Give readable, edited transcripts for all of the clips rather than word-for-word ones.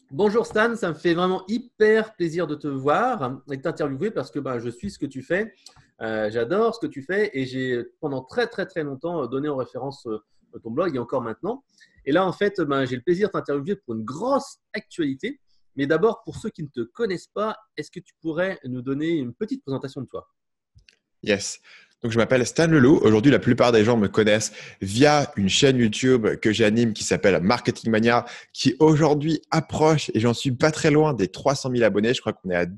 Bonjour Stan, ça me fait vraiment hyper plaisir de te voir et de t'interviewer parce que je suis ce que tu fais. J'adore ce que tu fais et j'ai pendant très très très longtemps donné en référence ton blog et encore maintenant. Et là en fait, j'ai le plaisir de t'interviewer pour une grosse actualité. Mais d'abord, pour ceux qui ne te connaissent pas, est-ce que tu pourrais nous donner une petite présentation de toi? Yes. Donc, je m'appelle Stan Leloup. Aujourd'hui, la plupart des gens me connaissent via une chaîne YouTube que j'anime qui s'appelle Marketing Mania, qui aujourd'hui approche, et j'en suis pas très loin, des 300 000 abonnés. Je crois qu'on est à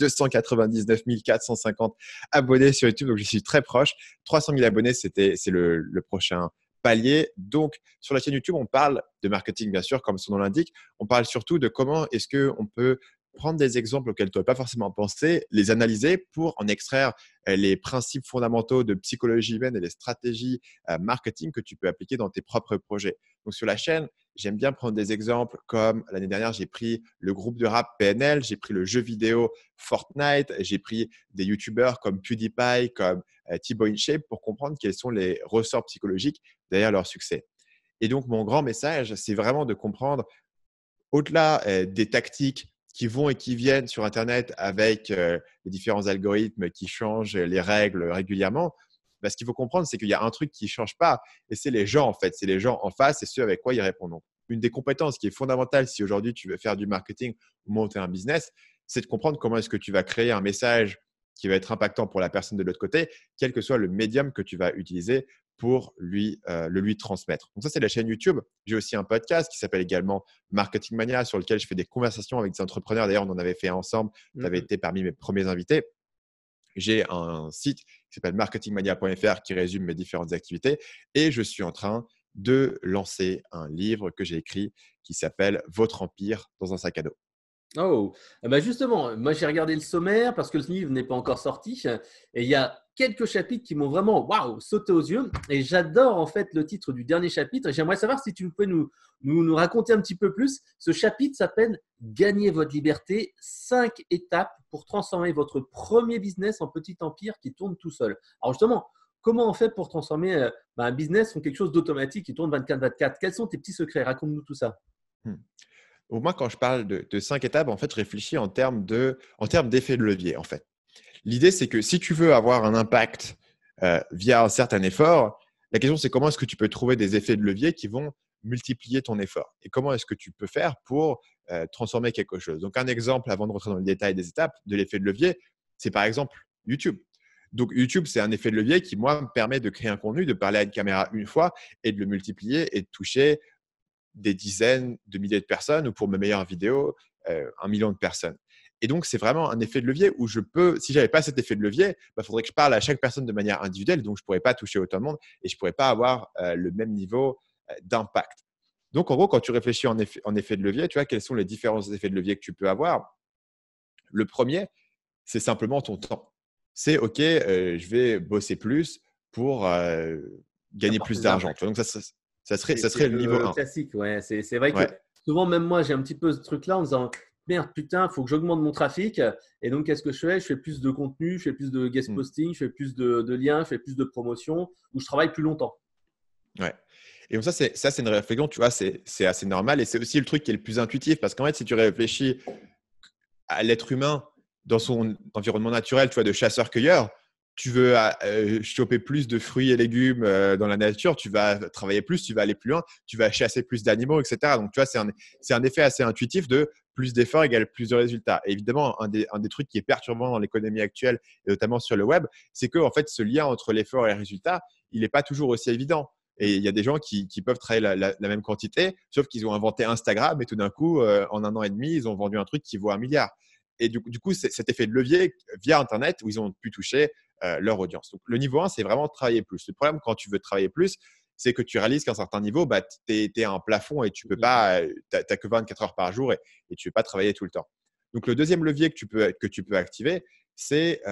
299 450 abonnés sur YouTube, donc je suis très proche. 300 000 abonnés, c'est le prochain palier. Donc, sur la chaîne YouTube, on parle de marketing, bien sûr, comme son nom l'indique. On parle surtout de comment est-ce qu'on peut prendre des exemples auxquels tu n'aurais pas forcément pensé, les analyser pour en extraire les principes fondamentaux de psychologie humaine et les stratégies marketing que tu peux appliquer dans tes propres projets. Donc, sur la chaîne, j'aime bien prendre des exemples comme l'année dernière, j'ai pris le groupe de rap PNL, j'ai pris le jeu vidéo Fortnite, j'ai pris des YouTubers comme PewDiePie, comme Thibaut InShape pour comprendre quels sont les ressorts psychologiques derrière leur succès. Et donc, mon grand message, c'est vraiment de comprendre au-delà des tactiques qui vont et qui viennent sur Internet avec les différents algorithmes qui changent les règles régulièrement, ce qu'il faut comprendre, c'est qu'il y a un truc qui ne change pas, et c'est les gens, en fait. C'est les gens en face et ceux avec quoi ils répondent. Donc, une des compétences qui est fondamentale si aujourd'hui tu veux faire du marketing ou monter un business, c'est de comprendre comment est-ce que tu vas créer un message qui va être impactant pour la personne de l'autre côté, quel que soit le médium que tu vas utiliser pour le lui transmettre. Donc ça, c'est la chaîne YouTube. J'ai aussi un podcast qui s'appelle également Marketing Mania, sur lequel je fais des conversations avec des entrepreneurs. D'ailleurs, on en avait fait ensemble. Tu avais Mhm. été parmi mes premiers invités. J'ai un site qui s'appelle marketingmania.fr qui résume mes différentes activités. Et je suis en train de lancer un livre que j'ai écrit qui s'appelle Votre Empire dans un sac à dos. Oh, justement, moi j'ai regardé le sommaire parce que le livre n'est pas encore sorti et il y a quelques chapitres qui m'ont vraiment waouh sauté aux yeux et j'adore en fait le titre du dernier chapitre et j'aimerais savoir si tu pouvais nous raconter un petit peu plus. Ce chapitre s'appelle Gagner votre liberté, 5 étapes pour transformer votre premier business en petit empire qui tourne tout seul. Alors justement, comment on fait pour transformer un business en quelque chose d'automatique qui tourne 24/24? Quels sont tes petits secrets? Raconte-nous tout ça. Hmm. Au moins, quand je parle de 5 étapes, en fait, je réfléchis en termes d'effet de levier, en fait. L'idée, c'est que si tu veux avoir un impact via un certain effort, la question, c'est comment est-ce que tu peux trouver des effets de levier qui vont multiplier ton effort et comment est-ce que tu peux faire pour transformer quelque chose. Donc, un exemple, avant de rentrer dans le détail des étapes de l'effet de levier, c'est par exemple YouTube. Donc, YouTube, c'est un effet de levier qui, moi, me permet de créer un contenu, de parler à une caméra une fois et de le multiplier et de toucher des dizaines de milliers de personnes ou pour mes meilleures vidéos, 1 million de personnes. Et donc, c'est vraiment un effet de levier où je peux, si j'avais pas cet effet de levier, il faudrait que je parle à chaque personne de manière individuelle, donc je pourrais pas toucher autant de monde et je pourrais pas avoir le même niveau d'impact. Donc, en gros, quand tu réfléchis en effet de levier, tu vois, quels sont les différents effets de levier que tu peux avoir? Le premier, c'est simplement ton temps. C'est OK, je vais bosser plus pour gagner Avoir plus plus d'argent. d'impact. Tu vois, donc, C'est ça serait le niveau le 1. classique, ouais. C'est vrai que Ouais. souvent, même moi, j'ai un petit peu ce truc-là en disant merde, putain, il faut que j'augmente mon trafic. Et donc, qu'est-ce que je fais? Je fais plus de contenu, je fais plus de guest Hmm. posting, je fais plus de liens, je fais plus de promotions, où je travaille plus longtemps. Ouais. Et donc ça, c'est une réflexion, tu vois, c'est assez normal et c'est aussi le truc qui est le plus intuitif parce qu'en fait, si tu réfléchis à l'être humain dans son environnement naturel, tu vois, de chasseur-cueilleur, tu veux choper plus de fruits et légumes dans la nature, tu vas travailler plus, tu vas aller plus loin, tu vas chasser plus d'animaux, etc. Donc, tu vois, c'est un effet assez intuitif de plus d'efforts égale plus de résultats. Et évidemment, un des trucs qui est perturbant dans l'économie actuelle, et notamment sur le web, c'est que en fait, ce lien entre l'effort et le résultat, il n'est pas toujours aussi évident. Et il y a des gens qui peuvent travailler la même quantité, sauf qu'ils ont inventé Instagram et tout d'un coup, en 1 an et demi, ils ont vendu un truc qui vaut 1 milliard. Et du coup, c'est cet effet de levier via Internet où ils ont pu toucher leur audience. Donc, le niveau 1, c'est vraiment travailler plus. Le problème, quand tu veux travailler plus, c'est que tu réalises qu'à un certain niveau, tu es à un plafond et tu peux pas, tu n'as que 24 heures par jour et tu ne peux pas travailler tout le temps. Donc, le deuxième levier que tu peux activer, c'est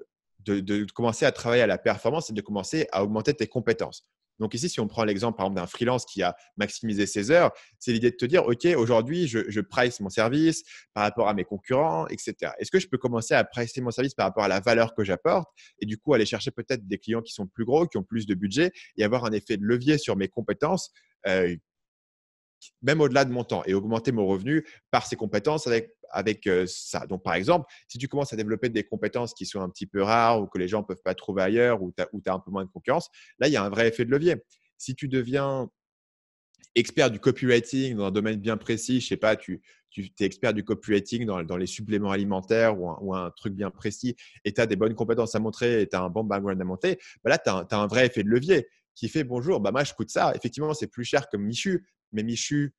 de commencer à travailler à la performance et de commencer à augmenter tes compétences. Donc ici, si on prend l'exemple par exemple d'un freelance qui a maximisé ses heures, c'est l'idée de te dire, OK, aujourd'hui, je price mon service par rapport à mes concurrents, etc. Est-ce que je peux commencer à pricer mon service par rapport à la valeur que j'apporte et du coup aller chercher peut-être des clients qui sont plus gros, qui ont plus de budget et avoir un effet de levier sur mes compétences euh, même au-delà de mon temps et augmenter mon revenu par ces compétences avec ça. Donc, par exemple, si tu commences à développer des compétences qui sont un petit peu rares ou que les gens ne peuvent pas trouver ailleurs ou tu as un peu moins de concurrence, là, il y a un vrai effet de levier. Si tu deviens expert du copywriting dans un domaine bien précis, je sais pas, tu es expert du copywriting dans les suppléments alimentaires ou un truc bien précis et tu as des bonnes compétences à montrer et tu as un bon background à monter, bah là, tu as un vrai effet de levier qui fait bonjour, bah moi, je coûte ça. Effectivement, c'est plus cher que Michu, mais Michu,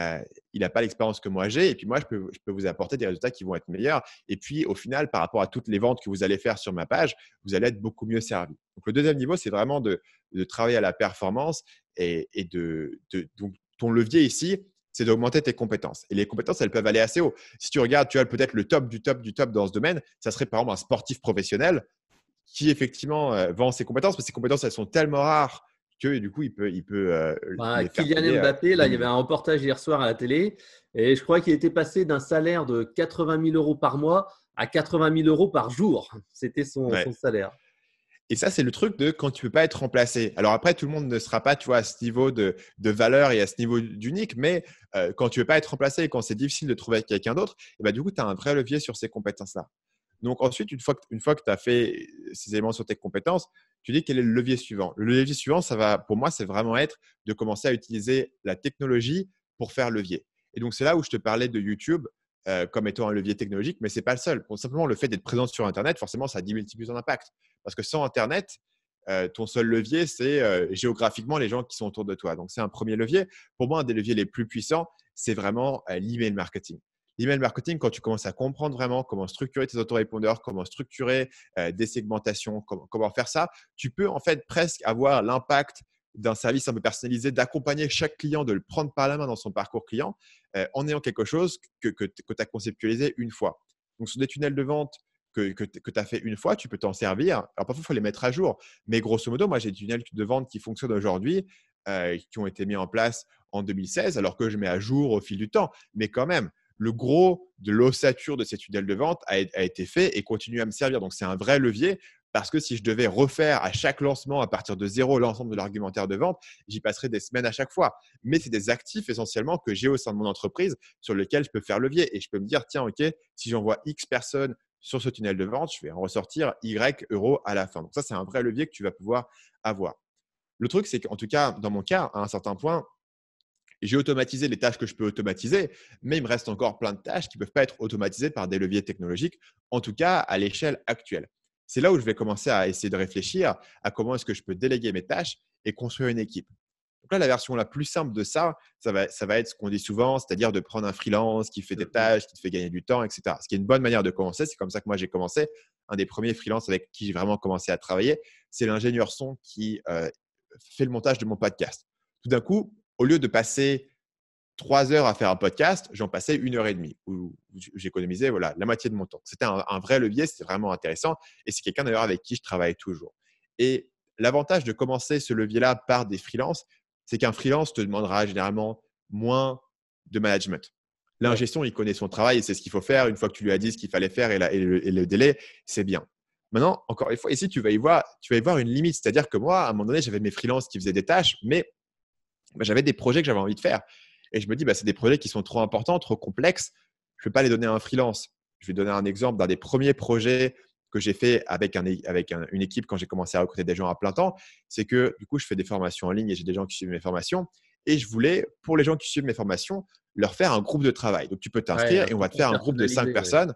il n'a pas l'expérience que moi j'ai. Et puis moi, je peux vous apporter des résultats qui vont être meilleurs. Et puis, au final, par rapport à toutes les ventes que vous allez faire sur ma page, vous allez être beaucoup mieux servi. Donc, le deuxième niveau, c'est vraiment de travailler à la performance et donc, ton levier ici, c'est d'augmenter tes compétences. Et les compétences, elles peuvent aller assez haut. Si tu regardes, tu as peut-être le top du top du top dans ce domaine, ça serait par exemple un sportif professionnel qui effectivement vend ses compétences, mais ses compétences, elles sont tellement rares que du coup, il peut les faire Kylian payer Mbappé, là, des il y avait millions. un reportage hier soir à la télé et je crois qu'il était passé d'un salaire de 80 000 euros par mois à 80 000 euros par jour. C'était son Ouais. salaire. Et ça, c'est le truc de quand tu ne peux pas être remplacé. Alors après, tout le monde ne sera pas, tu vois, à ce niveau de valeur et à ce niveau d'unique, mais quand tu ne veux pas être remplacé et quand c'est difficile de trouver quelqu'un d'autre, et ben, du coup, tu as un vrai levier sur ces compétences-là. Donc ensuite, une fois que tu as fait ces éléments sur tes compétences, tu dis quel est le levier suivant. Le levier suivant, ça va, pour moi, c'est vraiment être de commencer à utiliser la technologie pour faire levier. Et donc, c'est là où je te parlais de YouTube comme étant un levier technologique, mais ce n'est pas le seul. Pour simplement le fait d'être présent sur Internet, forcément, ça démultiplie ton impact. Parce que sans Internet, ton seul levier, c'est géographiquement les gens qui sont autour de toi. Donc, c'est un premier levier. Pour moi, un des leviers les plus puissants, c'est vraiment l'email marketing. L'email marketing, quand tu commences à comprendre vraiment comment structurer tes autorépondeurs, comment structurer des segmentations, comment faire ça, tu peux en fait presque avoir l'impact d'un service un peu personnalisé, d'accompagner chaque client, de le prendre par la main dans son parcours client en ayant quelque chose que tu as conceptualisé une fois. Donc, sur des tunnels de vente que tu as fait une fois, tu peux t'en servir. Alors, parfois, il faut les mettre à jour. Mais grosso modo, moi, j'ai des tunnels de vente qui fonctionnent aujourd'hui, qui ont été mis en place en 2016, alors que je mets à jour au fil du temps. Mais quand même, le gros de l'ossature de ces tunnels de vente a été fait et continue à me servir. Donc, c'est un vrai levier parce que si je devais refaire à chaque lancement, à partir de zéro, l'ensemble de l'argumentaire de vente, j'y passerais des semaines à chaque fois. Mais c'est des actifs essentiellement que j'ai au sein de mon entreprise sur lesquels je peux faire levier. Et je peux me dire, tiens, OK, si j'envoie X personnes sur ce tunnel de vente, je vais en ressortir Y euros à la fin. Donc ça, c'est un vrai levier que tu vas pouvoir avoir. Le truc, c'est qu'en tout cas, dans mon cas, à un certain point, j'ai automatisé les tâches que je peux automatiser, mais il me reste encore plein de tâches qui ne peuvent pas être automatisées par des leviers technologiques, en tout cas à l'échelle actuelle. C'est là où je vais commencer à essayer de réfléchir à comment est-ce que je peux déléguer mes tâches et construire une équipe. Donc là, la version la plus simple de ça, ça va être ce qu'on dit souvent, c'est-à-dire de prendre un freelance qui fait des tâches, qui te fait gagner du temps, etc. Ce qui est une bonne manière de commencer. C'est comme ça que moi, j'ai commencé. Un des premiers freelances avec qui j'ai vraiment commencé à travailler, c'est l'ingénieur son qui fait le montage de mon podcast. Tout d'un coup, au lieu de passer 3 heures à faire un podcast, j'en passais 1 heure et demie où j'économisais voilà, la moitié de mon temps. C'était un vrai levier, c'était vraiment intéressant. Et c'est quelqu'un d'ailleurs avec qui je travaille toujours. Et l'avantage de commencer ce levier-là par des freelances, c'est qu'un freelance te demandera généralement moins de management. Ouais. L'ingestion, il connaît son travail et c'est ce qu'il faut faire. Une fois que tu lui as dit ce qu'il fallait faire et le délai, c'est bien. Maintenant, encore une fois, ici, tu vas y voir une limite. C'est-à-dire que moi, à un moment donné, j'avais mes freelances qui faisaient des tâches, mais j'avais des projets que j'avais envie de faire. Et je me dis, c'est des projets qui sont trop importants, trop complexes. Je ne peux pas les donner à un freelance. Je vais donner un exemple d'un des premiers projets que j'ai fait avec une équipe quand j'ai commencé à recruter des gens à plein temps. C'est que du coup, je fais des formations en ligne et j'ai des gens qui suivent mes formations. Et je voulais, pour les gens qui suivent mes formations, leur faire un groupe de travail. Donc, tu peux Ouais, t'inscrire un et on peu va te plus faire un groupe de 5 personnalisé. Ouais. personnes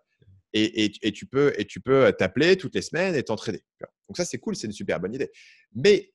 et tu peux t'appeler toutes les semaines et t'entraider. Donc, ça, c'est cool, c'est une super bonne idée. Mais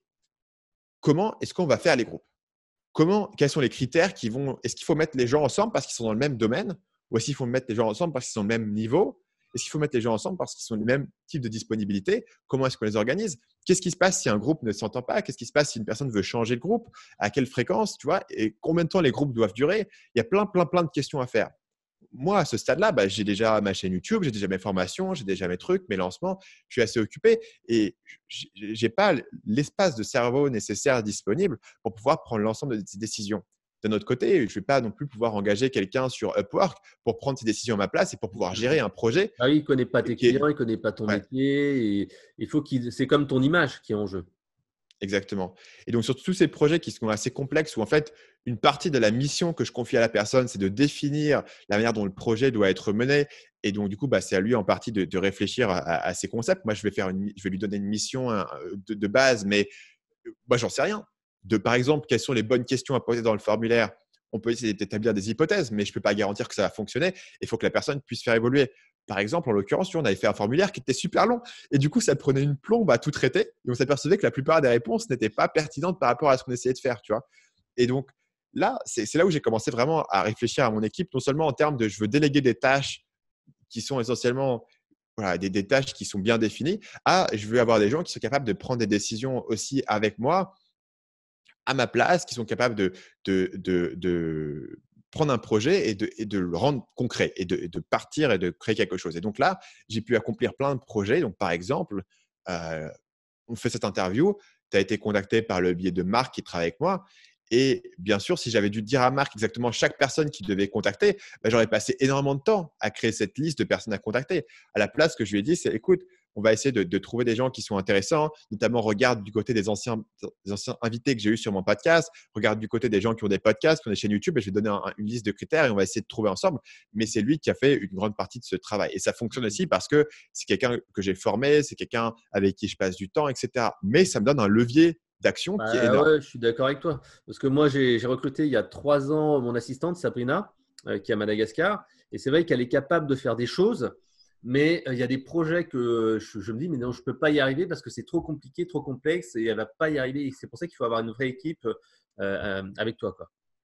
comment est-ce qu'on va faire les groupes? Quels sont les critères est-ce qu'il faut mettre les gens ensemble parce qu'ils sont dans le même domaine ou est-ce qu'il faut mettre les gens ensemble parce qu'ils sont au même niveau? Est-ce qu'il faut mettre les gens ensemble parce qu'ils sont le même type de disponibilité? Comment est-ce qu'on les organise? Qu'est-ce qui se passe si un groupe ne s'entend pas? Qu'est-ce qui se passe si une personne veut changer de groupe? À quelle fréquence, tu vois? Et combien de temps les groupes doivent durer? Il y a plein, plein, plein de questions à faire. Moi, à ce stade-là, j'ai déjà ma chaîne YouTube, j'ai déjà mes formations, j'ai déjà mes trucs, mes lancements. Je suis assez occupé et je n'ai pas l'espace de cerveau nécessaire disponible pour pouvoir prendre l'ensemble de ces décisions. D'un autre côté, je ne vais pas non plus pouvoir engager quelqu'un sur Upwork pour prendre ces décisions à ma place et pour pouvoir gérer un projet Ah oui, il ne connaît pas tes qui est… clients, il ne connaît pas ton Ouais. métier. Et il faut c'est comme ton image qui est en jeu. Exactement. Et donc, sur tous ces projets qui sont assez complexes, où en fait, une partie de la mission que je confie à la personne, c'est de définir la manière dont le projet doit être mené. Et donc, du coup, c'est à lui en partie de réfléchir à ces concepts. Moi, je vais lui donner une mission hein, de base, mais moi, j'en sais rien. Par exemple, quelles sont les bonnes questions à poser dans le formulaire? On peut essayer d'établir des hypothèses, mais je ne peux pas garantir que ça va fonctionner. Il faut que la personne puisse faire évoluer. Par exemple, en l'occurrence, on avait fait un formulaire qui était super long. Et du coup, ça prenait une plombe à tout traiter. Et on s'apercevait que la plupart des réponses n'étaient pas pertinentes par rapport à ce qu'on essayait de faire. Tu vois. Et donc, là, c'est là où j'ai commencé vraiment à réfléchir à mon équipe, non seulement en termes de je veux déléguer des tâches qui sont essentiellement voilà, des tâches qui sont bien définies, je veux avoir des gens qui sont capables de prendre des décisions aussi avec moi à ma place, qui sont capables de prendre un projet et de le rendre concret et de partir et de créer quelque chose. Et donc là, j'ai pu accomplir plein de projets. Donc, par exemple, euh, on fait cette interview, tu as été contacté par le biais de Marc qui travaille avec moi. Et bien sûr, si j'avais dû dire à Marc exactement chaque personne qu'il devait contacter, j'aurais passé énormément de temps à créer cette liste de personnes à contacter. À la place, ce que je lui ai dit, c'est écoute, on va essayer de trouver des gens qui sont intéressants, notamment regarde du côté des anciens invités que j'ai eu sur mon podcast, regarde du côté des gens qui ont des podcasts, qui ont des chaînes YouTube, et je vais donner une liste de critères et on va essayer de trouver ensemble. Mais c'est lui qui a fait une grande partie de ce travail. Et ça fonctionne aussi parce que c'est quelqu'un que j'ai formé, c'est quelqu'un avec qui je passe du temps, etc. Mais ça me donne un levier d'action qui est Bah énorme. ouais, je suis d'accord avec toi. Parce que moi, j'ai recruté il y a 3 ans mon assistante, Sabrina, qui est à Madagascar. Et c'est vrai qu'elle est capable de faire des choses, mais il y a des projets que je me dis, mais non, je ne peux pas y arriver parce que c'est trop compliqué, trop complexe et elle ne va pas y arriver. Et c'est pour ça qu'il faut avoir une vraie équipe avec toi, quoi.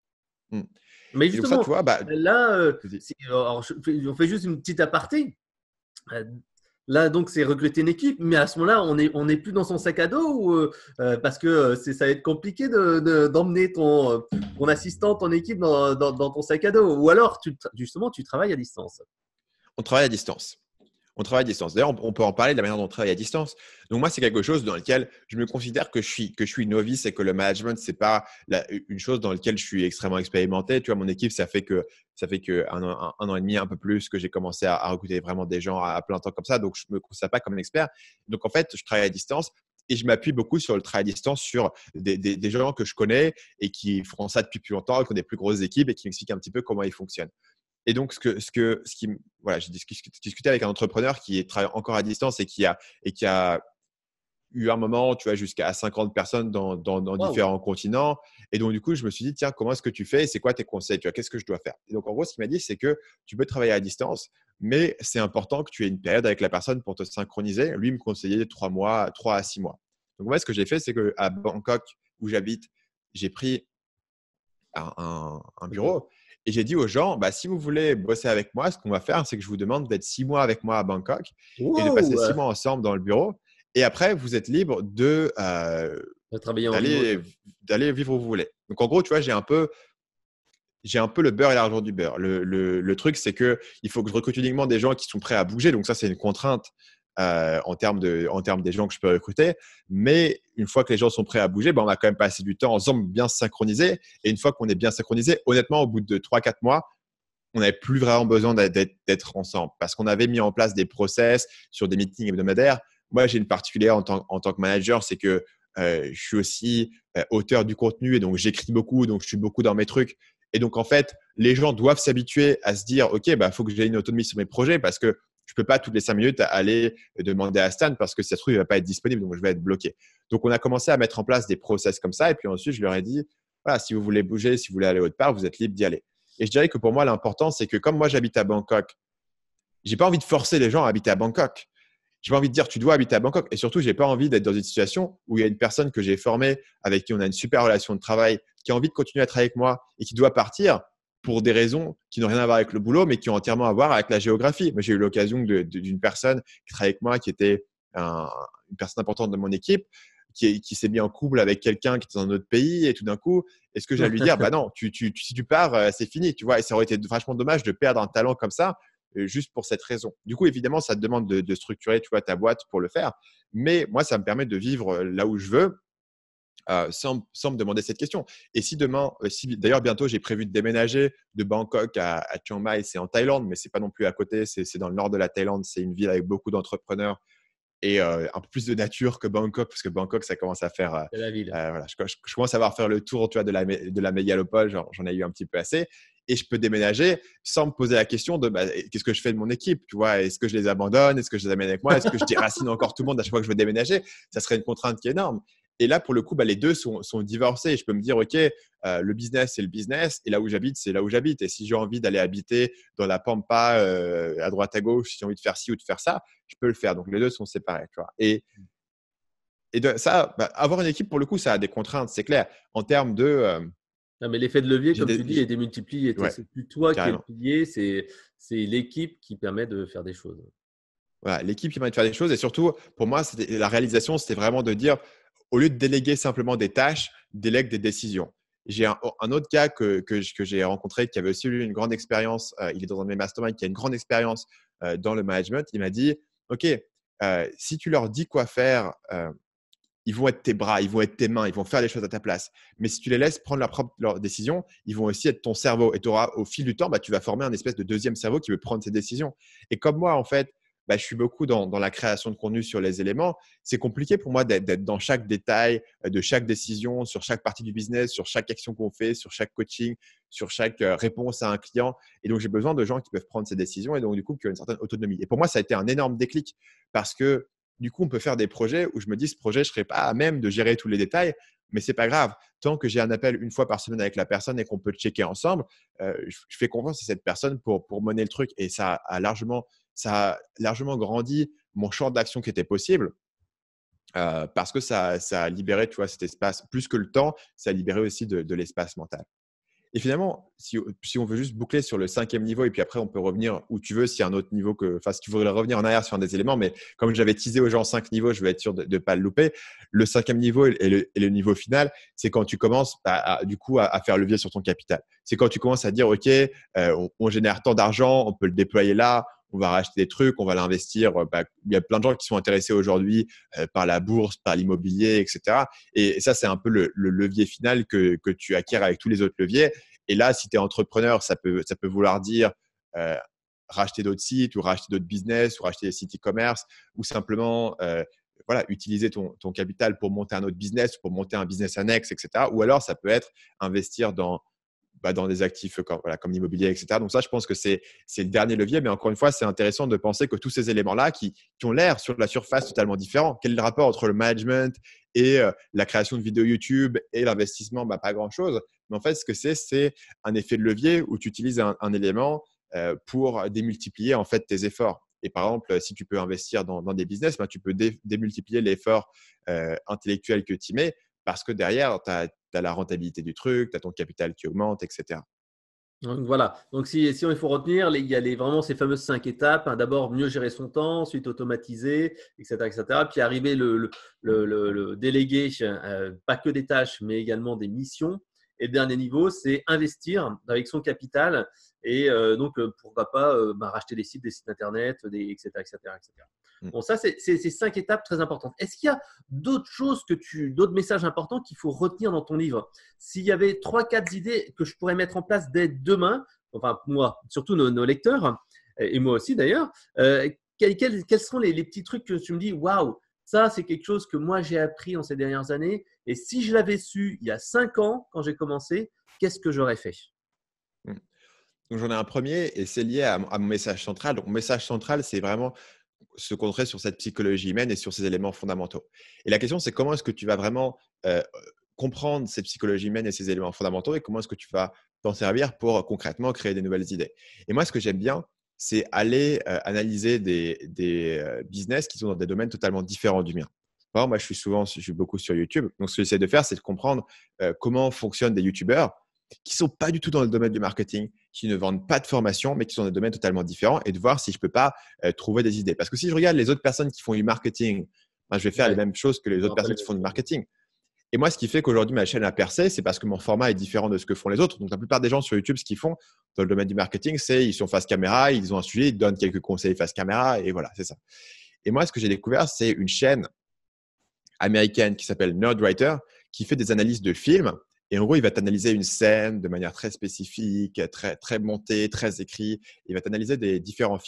Mm. Mais Et donc ça, tu justement, vois, là, vas-y. alors, on fait juste une petite aparté. Euh, Là, donc, c'est recruter une équipe, mais à ce moment-là, on est plus dans son sac à dos ou, parce que ça va être compliqué d'emmener ton assistant, ton équipe dans ton sac à dos. Ou alors, justement, tu travailles à distance. On travaille à distance. On travaille à distance. D'ailleurs, on peut en parler de la manière dont on travaille à distance. Donc, moi, c'est quelque chose dans lequel je me considère que je suis novice et que le management, ce n'est pas une chose dans laquelle je suis extrêmement expérimenté. Tu vois, mon équipe, ça fait que un an et demi, un peu plus, que j'ai commencé à recruter vraiment des gens à plein temps comme ça. Donc, je ne me considère pas comme un expert. Donc, en fait, je travaille à distance et je m'appuie beaucoup sur le travail à distance, sur des gens que je connais et qui font ça depuis plus longtemps, qui ont des plus grosses équipes et qui m'expliquent un petit peu comment ils fonctionnent. Et donc, voilà, j'ai discuté avec un entrepreneur qui travaille encore à distance et qui a eu un moment, tu vois, jusqu'à 50 personnes dans Waouh! différents continents. Et donc, du coup, je me suis dit, tiens, comment est-ce que tu fais? C'est quoi tes conseils? Tu vois, qu'est-ce que je dois faire? Et donc, en gros, ce qu'il m'a dit, c'est que tu peux travailler à distance, mais c'est important que tu aies une période avec la personne pour te synchroniser. Lui me conseillait 3 mois, 3 à 6 mois. Donc, moi, ce que j'ai fait, c'est qu'à Bangkok, où j'habite, j'ai pris un Un bureau. bureau. Et j'ai dit aux gens, si vous voulez bosser avec moi, ce qu'on va faire, c'est que je vous demande d'être 6 mois avec moi à Bangkok et de passer Wow! 6 mois ensemble dans le bureau. Et après, vous êtes libre De travailler en remote. d'aller, d'aller vivre où vous voulez. Donc, en gros, tu vois, j'ai un peu le beurre et l'argent du beurre. Le truc, c'est qu'il faut que je recrute uniquement des gens qui sont prêts à bouger. Donc, ça, c'est une contrainte en termes des gens que je peux recruter. Mais une fois que les gens sont prêts à bouger, on va quand même passer du temps ensemble bien synchronisé. Et une fois qu'on est bien synchronisé, honnêtement, au bout de 3 4 mois, on n'avait plus vraiment besoin d'être ensemble parce qu'on avait mis en place des process sur des meetings hebdomadaires. Moi, j'ai une particulière en tant que manager, c'est que je suis aussi auteur du contenu et donc j'écris beaucoup, donc je suis beaucoup dans mes trucs. Et donc, en fait, les gens doivent s'habituer à se dire, OK, faut que j'ai une autonomie sur mes projets parce que je peux pas toutes les 5 minutes aller demander à Stan parce que si ça se trouve, il va pas être disponible, donc je vais être bloqué. Donc, on a commencé à mettre en place des process comme ça. Et puis ensuite, je leur ai dit, voilà, si vous voulez bouger, si vous voulez aller autre part, vous êtes libre d'y aller. Et je dirais que pour moi, l'important, c'est que comme moi, j'habite à Bangkok, j'ai pas envie de forcer les gens à habiter à Bangkok. J'ai pas envie de dire tu dois habiter à Bangkok. Et surtout, j'ai pas envie d'être dans une situation où il y a une personne que j'ai formée, avec qui on a une super relation de travail, qui a envie de continuer à travailler avec moi et qui doit partir pour des raisons qui n'ont rien à voir avec le boulot, mais qui ont entièrement à voir avec la géographie. Moi, j'ai eu l'occasion d'une personne qui travaille avec moi, qui était une personne importante de mon équipe, qui s'est mis en couple avec quelqu'un qui était dans un autre pays. Et tout d'un coup, est-ce que j'allais lui dire, non, si tu pars, c'est fini, tu vois. Et ça aurait été vachement dommage de perdre un talent comme ça juste pour cette raison. Du coup, évidemment, ça te demande de structurer, tu vois, ta boîte pour le faire. Mais moi, ça me permet de vivre là où je veux sans me demander cette question. Et si demain, d'ailleurs, bientôt, j'ai prévu de déménager de Bangkok à Chiang Mai, c'est en Thaïlande, mais c'est pas non plus à côté, c'est dans le nord de la Thaïlande, c'est une ville avec beaucoup d'entrepreneurs et un peu plus de nature que Bangkok, parce que Bangkok, ça commence à faire… C'est la ville. voilà, je commence à avoir faire le tour, tu vois, de la mégalopole, j'en ai eu un petit peu assez. Et je peux déménager sans me poser la question de qu'est-ce que je fais de mon équipe, tu vois, est-ce que je les abandonne, est-ce que je les amène avec moi, est-ce que je déracine encore tout le monde à chaque fois que je veux déménager. Ça serait une contrainte qui est énorme. Et là, pour le coup, les deux sont divorcés. Je peux me dire, OK, le business, c'est le business. Et là où j'habite, c'est là où j'habite. Et si j'ai envie d'aller habiter dans la pampa, à droite, à gauche, si j'ai envie de faire ci ou de faire ça, je peux le faire. Donc, les deux sont séparés. Tu vois. Et ça, avoir une équipe, pour le coup, ça a des contraintes, c'est clair. En termes de… Non, mais l'effet de levier, j'ai comme tu dis, des- est démultiplié. ouais, C'est plus toi qui es le carrément. pilier, c'est l'équipe qui permet de faire des choses. Voilà, l'équipe qui permet de faire des choses. Et surtout, pour moi, la réalisation, c'était vraiment de dire, au lieu de déléguer simplement des tâches, délègue des décisions. J'ai un autre gars que j'ai rencontré qui avait aussi eu une grande expérience. Il est dans un de mes masterminds qui a une grande expérience dans le management. Il m'a dit, OK, si tu leur dis quoi faire, ils vont être tes bras, ils vont être tes mains, ils vont faire les choses à ta place. Mais si tu les laisses prendre leurs décisions, ils vont aussi être ton cerveau. Et au fil du temps, tu vas former un espèce de deuxième cerveau qui veut prendre ses décisions. Et comme moi, en fait, je suis beaucoup dans la création de contenu sur les éléments. C'est compliqué pour moi d'être dans chaque détail de chaque décision, sur chaque partie du business, sur chaque action qu'on fait, sur chaque coaching, sur chaque réponse à un client. Et donc, j'ai besoin de gens qui peuvent prendre ces décisions et donc, du coup, qui ont une certaine autonomie. Et pour moi, ça a été un énorme déclic parce que du coup, on peut faire des projets où je me dis, ce projet, je ne serai pas à même de gérer tous les détails, mais ce n'est pas grave. Tant que j'ai un appel une fois par semaine avec la personne et qu'on peut checker ensemble, je fais confiance à cette personne pour mener le truc. Et ça a largement grandi mon champ d'action qui était possible parce que ça a libéré, tu vois, cet espace. Plus que le temps, ça a libéré aussi de l'espace mental. Et finalement, si on veut juste boucler sur le 5e niveau, et puis après, on peut revenir où tu veux, s'il y a un autre niveau si tu voudrais revenir en arrière sur un des éléments, mais comme j'avais teasé aux gens 5 niveaux, je veux être sûr de ne pas le louper. Le 5e niveau et le niveau final, c'est quand tu commences du coup à faire levier sur ton capital. C'est quand tu commences à dire, OK, on génère tant d'argent, on peut le déployer là, on va racheter des trucs, on va l'investir. Il y a plein de gens qui sont intéressés aujourd'hui par la bourse, par l'immobilier, etc. Et ça, c'est un peu le levier final que tu acquiers avec tous les autres leviers. Et là, si tu es entrepreneur, ça peut vouloir dire racheter d'autres sites ou racheter d'autres business ou racheter des sites e-commerce ou simplement utiliser ton capital pour monter un autre business, pour monter un business annexe, etc. Ou alors, ça peut être investir dans des actifs comme l'immobilier, etc. Donc ça, je pense que c'est le dernier levier. Mais encore une fois, c'est intéressant de penser que tous ces éléments-là qui ont l'air sur la surface totalement différents. Quel est le rapport entre le management et la création de vidéos YouTube et l'investissement? Pas grand-chose. Mais en fait, ce que c'est un effet de levier où tu utilises un élément pour démultiplier en fait tes efforts. Et par exemple, si tu peux investir dans des business, tu peux démultiplier l'effort intellectuel que tu y mets parce que derrière, tu as la rentabilité du truc, tu as ton capital qui augmente, etc. Donc voilà. Donc si il faut retenir, il y a vraiment ces fameuses 5 étapes. D'abord, mieux gérer son temps, ensuite automatiser, etc., etc. Puis arriver le déléguer, pas que des tâches, mais également des missions. Et le dernier niveau, c'est investir avec son capital et donc pourquoi pas racheter des sites internet, etc., etc., etc. Bon, ça, c'est ces 5 étapes très importantes. Est-ce qu'il y a d'autres choses d'autres messages importants qu'il faut retenir dans ton livre? S'il y avait 3-4 idées que je pourrais mettre en place dès demain, enfin moi, surtout nos lecteurs, et moi aussi d'ailleurs, quels seront les petits trucs que tu me dis, waouh, ça c'est quelque chose que moi j'ai appris en ces dernières années, et si je l'avais su il y a 5 ans quand j'ai commencé, qu'est-ce que j'aurais fait? Donc, j'en ai un premier et c'est lié à mon message central. Donc, mon message central, c'est vraiment se concentrer sur cette psychologie humaine et sur ces éléments fondamentaux. Et la question, c'est comment est-ce que tu vas vraiment comprendre cette psychologie humaine et ces éléments fondamentaux et comment est-ce que tu vas t'en servir pour concrètement créer des nouvelles idées. Et moi, ce que j'aime bien, c'est aller analyser des business qui sont dans des domaines totalement différents du mien. Par exemple, moi, je suis beaucoup sur YouTube. Donc, ce que j'essaie de faire, c'est de comprendre comment fonctionnent des YouTubeurs qui sont pas du tout dans le domaine du marketing, qui ne vendent pas de formation, mais qui sont dans des domaines totalement différents et de voir si je peux pas trouver des idées. Parce que si je regarde les autres personnes qui font du marketing, je vais faire les Ouais, mêmes choses que les autres personnes qui font du marketing. Et moi, ce qui fait qu'aujourd'hui, ma chaîne a percé, c'est parce que mon format est différent de ce que font les autres. Donc, la plupart des gens sur YouTube, ce qu'ils font dans le domaine du marketing, c'est ils sont face caméra, ils ont un sujet, ils donnent quelques conseils face caméra et voilà, c'est ça. Et moi, ce que j'ai découvert, c'est une chaîne américaine qui s'appelle Nerdwriter qui fait des analyses de films. Et en gros, il va t'analyser une scène de manière très spécifique, très, très montée, très écrite. Il va t'analyser des différents films.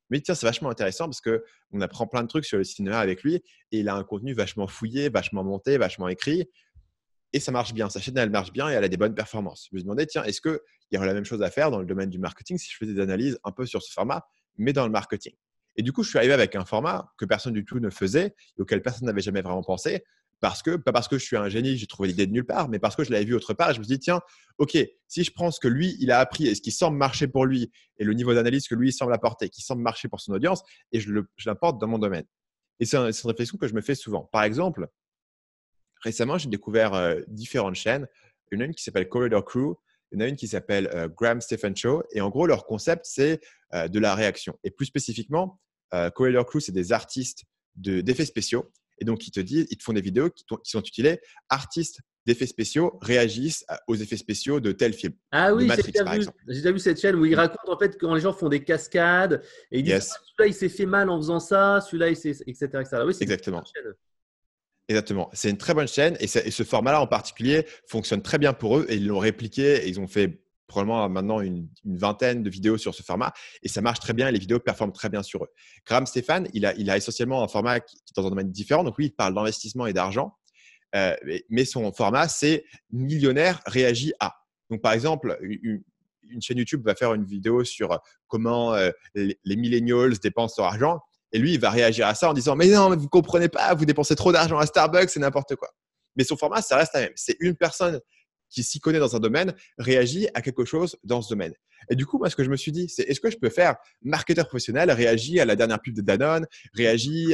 Mais tiens, c'est vachement intéressant parce qu'on apprend plein de trucs sur le cinéma avec lui et il a un contenu vachement fouillé, vachement monté, vachement écrit et ça marche bien. Sa chaîne, elle marche bien et elle a des bonnes performances. Je me demandais, tiens, est-ce qu'il y aurait la même chose à faire dans le domaine du marketing si je faisais des analyses un peu sur ce format, mais dans le marketing? Et du coup, je suis arrivé avec un format que personne du tout ne faisait et auquel personne n'avait jamais vraiment pensé. Pas parce que je suis un génie, j'ai trouvé l'idée de nulle part, mais parce que je l'avais vu autre part. Et je me suis dit, tiens, OK, si je prends ce que lui, il a appris et ce qui semble marcher pour lui et le niveau d'analyse que lui, il semble apporter, qui semble marcher pour son audience, et je l'importe dans mon domaine. Et c'est une réflexion que je me fais souvent. Par exemple, récemment, j'ai découvert différentes chaînes. Il y en a une qui s'appelle Corridor Crew, il y en a une qui s'appelle Graham Stephan Show. Et en gros, leur concept, c'est de la réaction. Et plus spécifiquement, Corridor Crew, c'est des artistes d'effets spéciaux. Et donc, ils te font des vidéos qui sont intitulées Artistes d'effets spéciaux réagissent aux effets spéciaux de tel film, Ah de oui, Matrix par exemple. j'ai déjà vu cette chaîne où ils Mm. racontent en fait quand les gens font des cascades et ils disent ah, Yes, celui-là il s'est fait mal en faisant ça, celui-là il s'est etc., etc. Oui, c'est une super exactement. chaîne. Exactement. C'est une très bonne chaîne et ce format-là en particulier fonctionne très bien pour eux et ils l'ont répliqué et ils ont fait probablement maintenant une vingtaine de vidéos sur ce format et ça marche très bien et les vidéos performent très bien sur eux. Graham Stéphane, il a essentiellement un format qui est dans un domaine différent. Donc lui, il parle d'investissement et d'argent, mais son format, c'est millionnaire réagit à. Donc par exemple, une chaîne YouTube va faire une vidéo sur comment les millennials dépensent leur argent. Et lui, il va réagir à ça en disant mais non, mais vous comprenez pas, vous dépensez trop d'argent à Starbucks, c'est n'importe quoi. Mais son format, ça reste la même. C'est une personne qui s'y connaît dans un domaine réagit à quelque chose dans ce domaine. Et du coup, moi, ce que je me suis dit, c'est est-ce que je peux faire marketeur professionnel, réagit à la dernière pub de Danone, réagit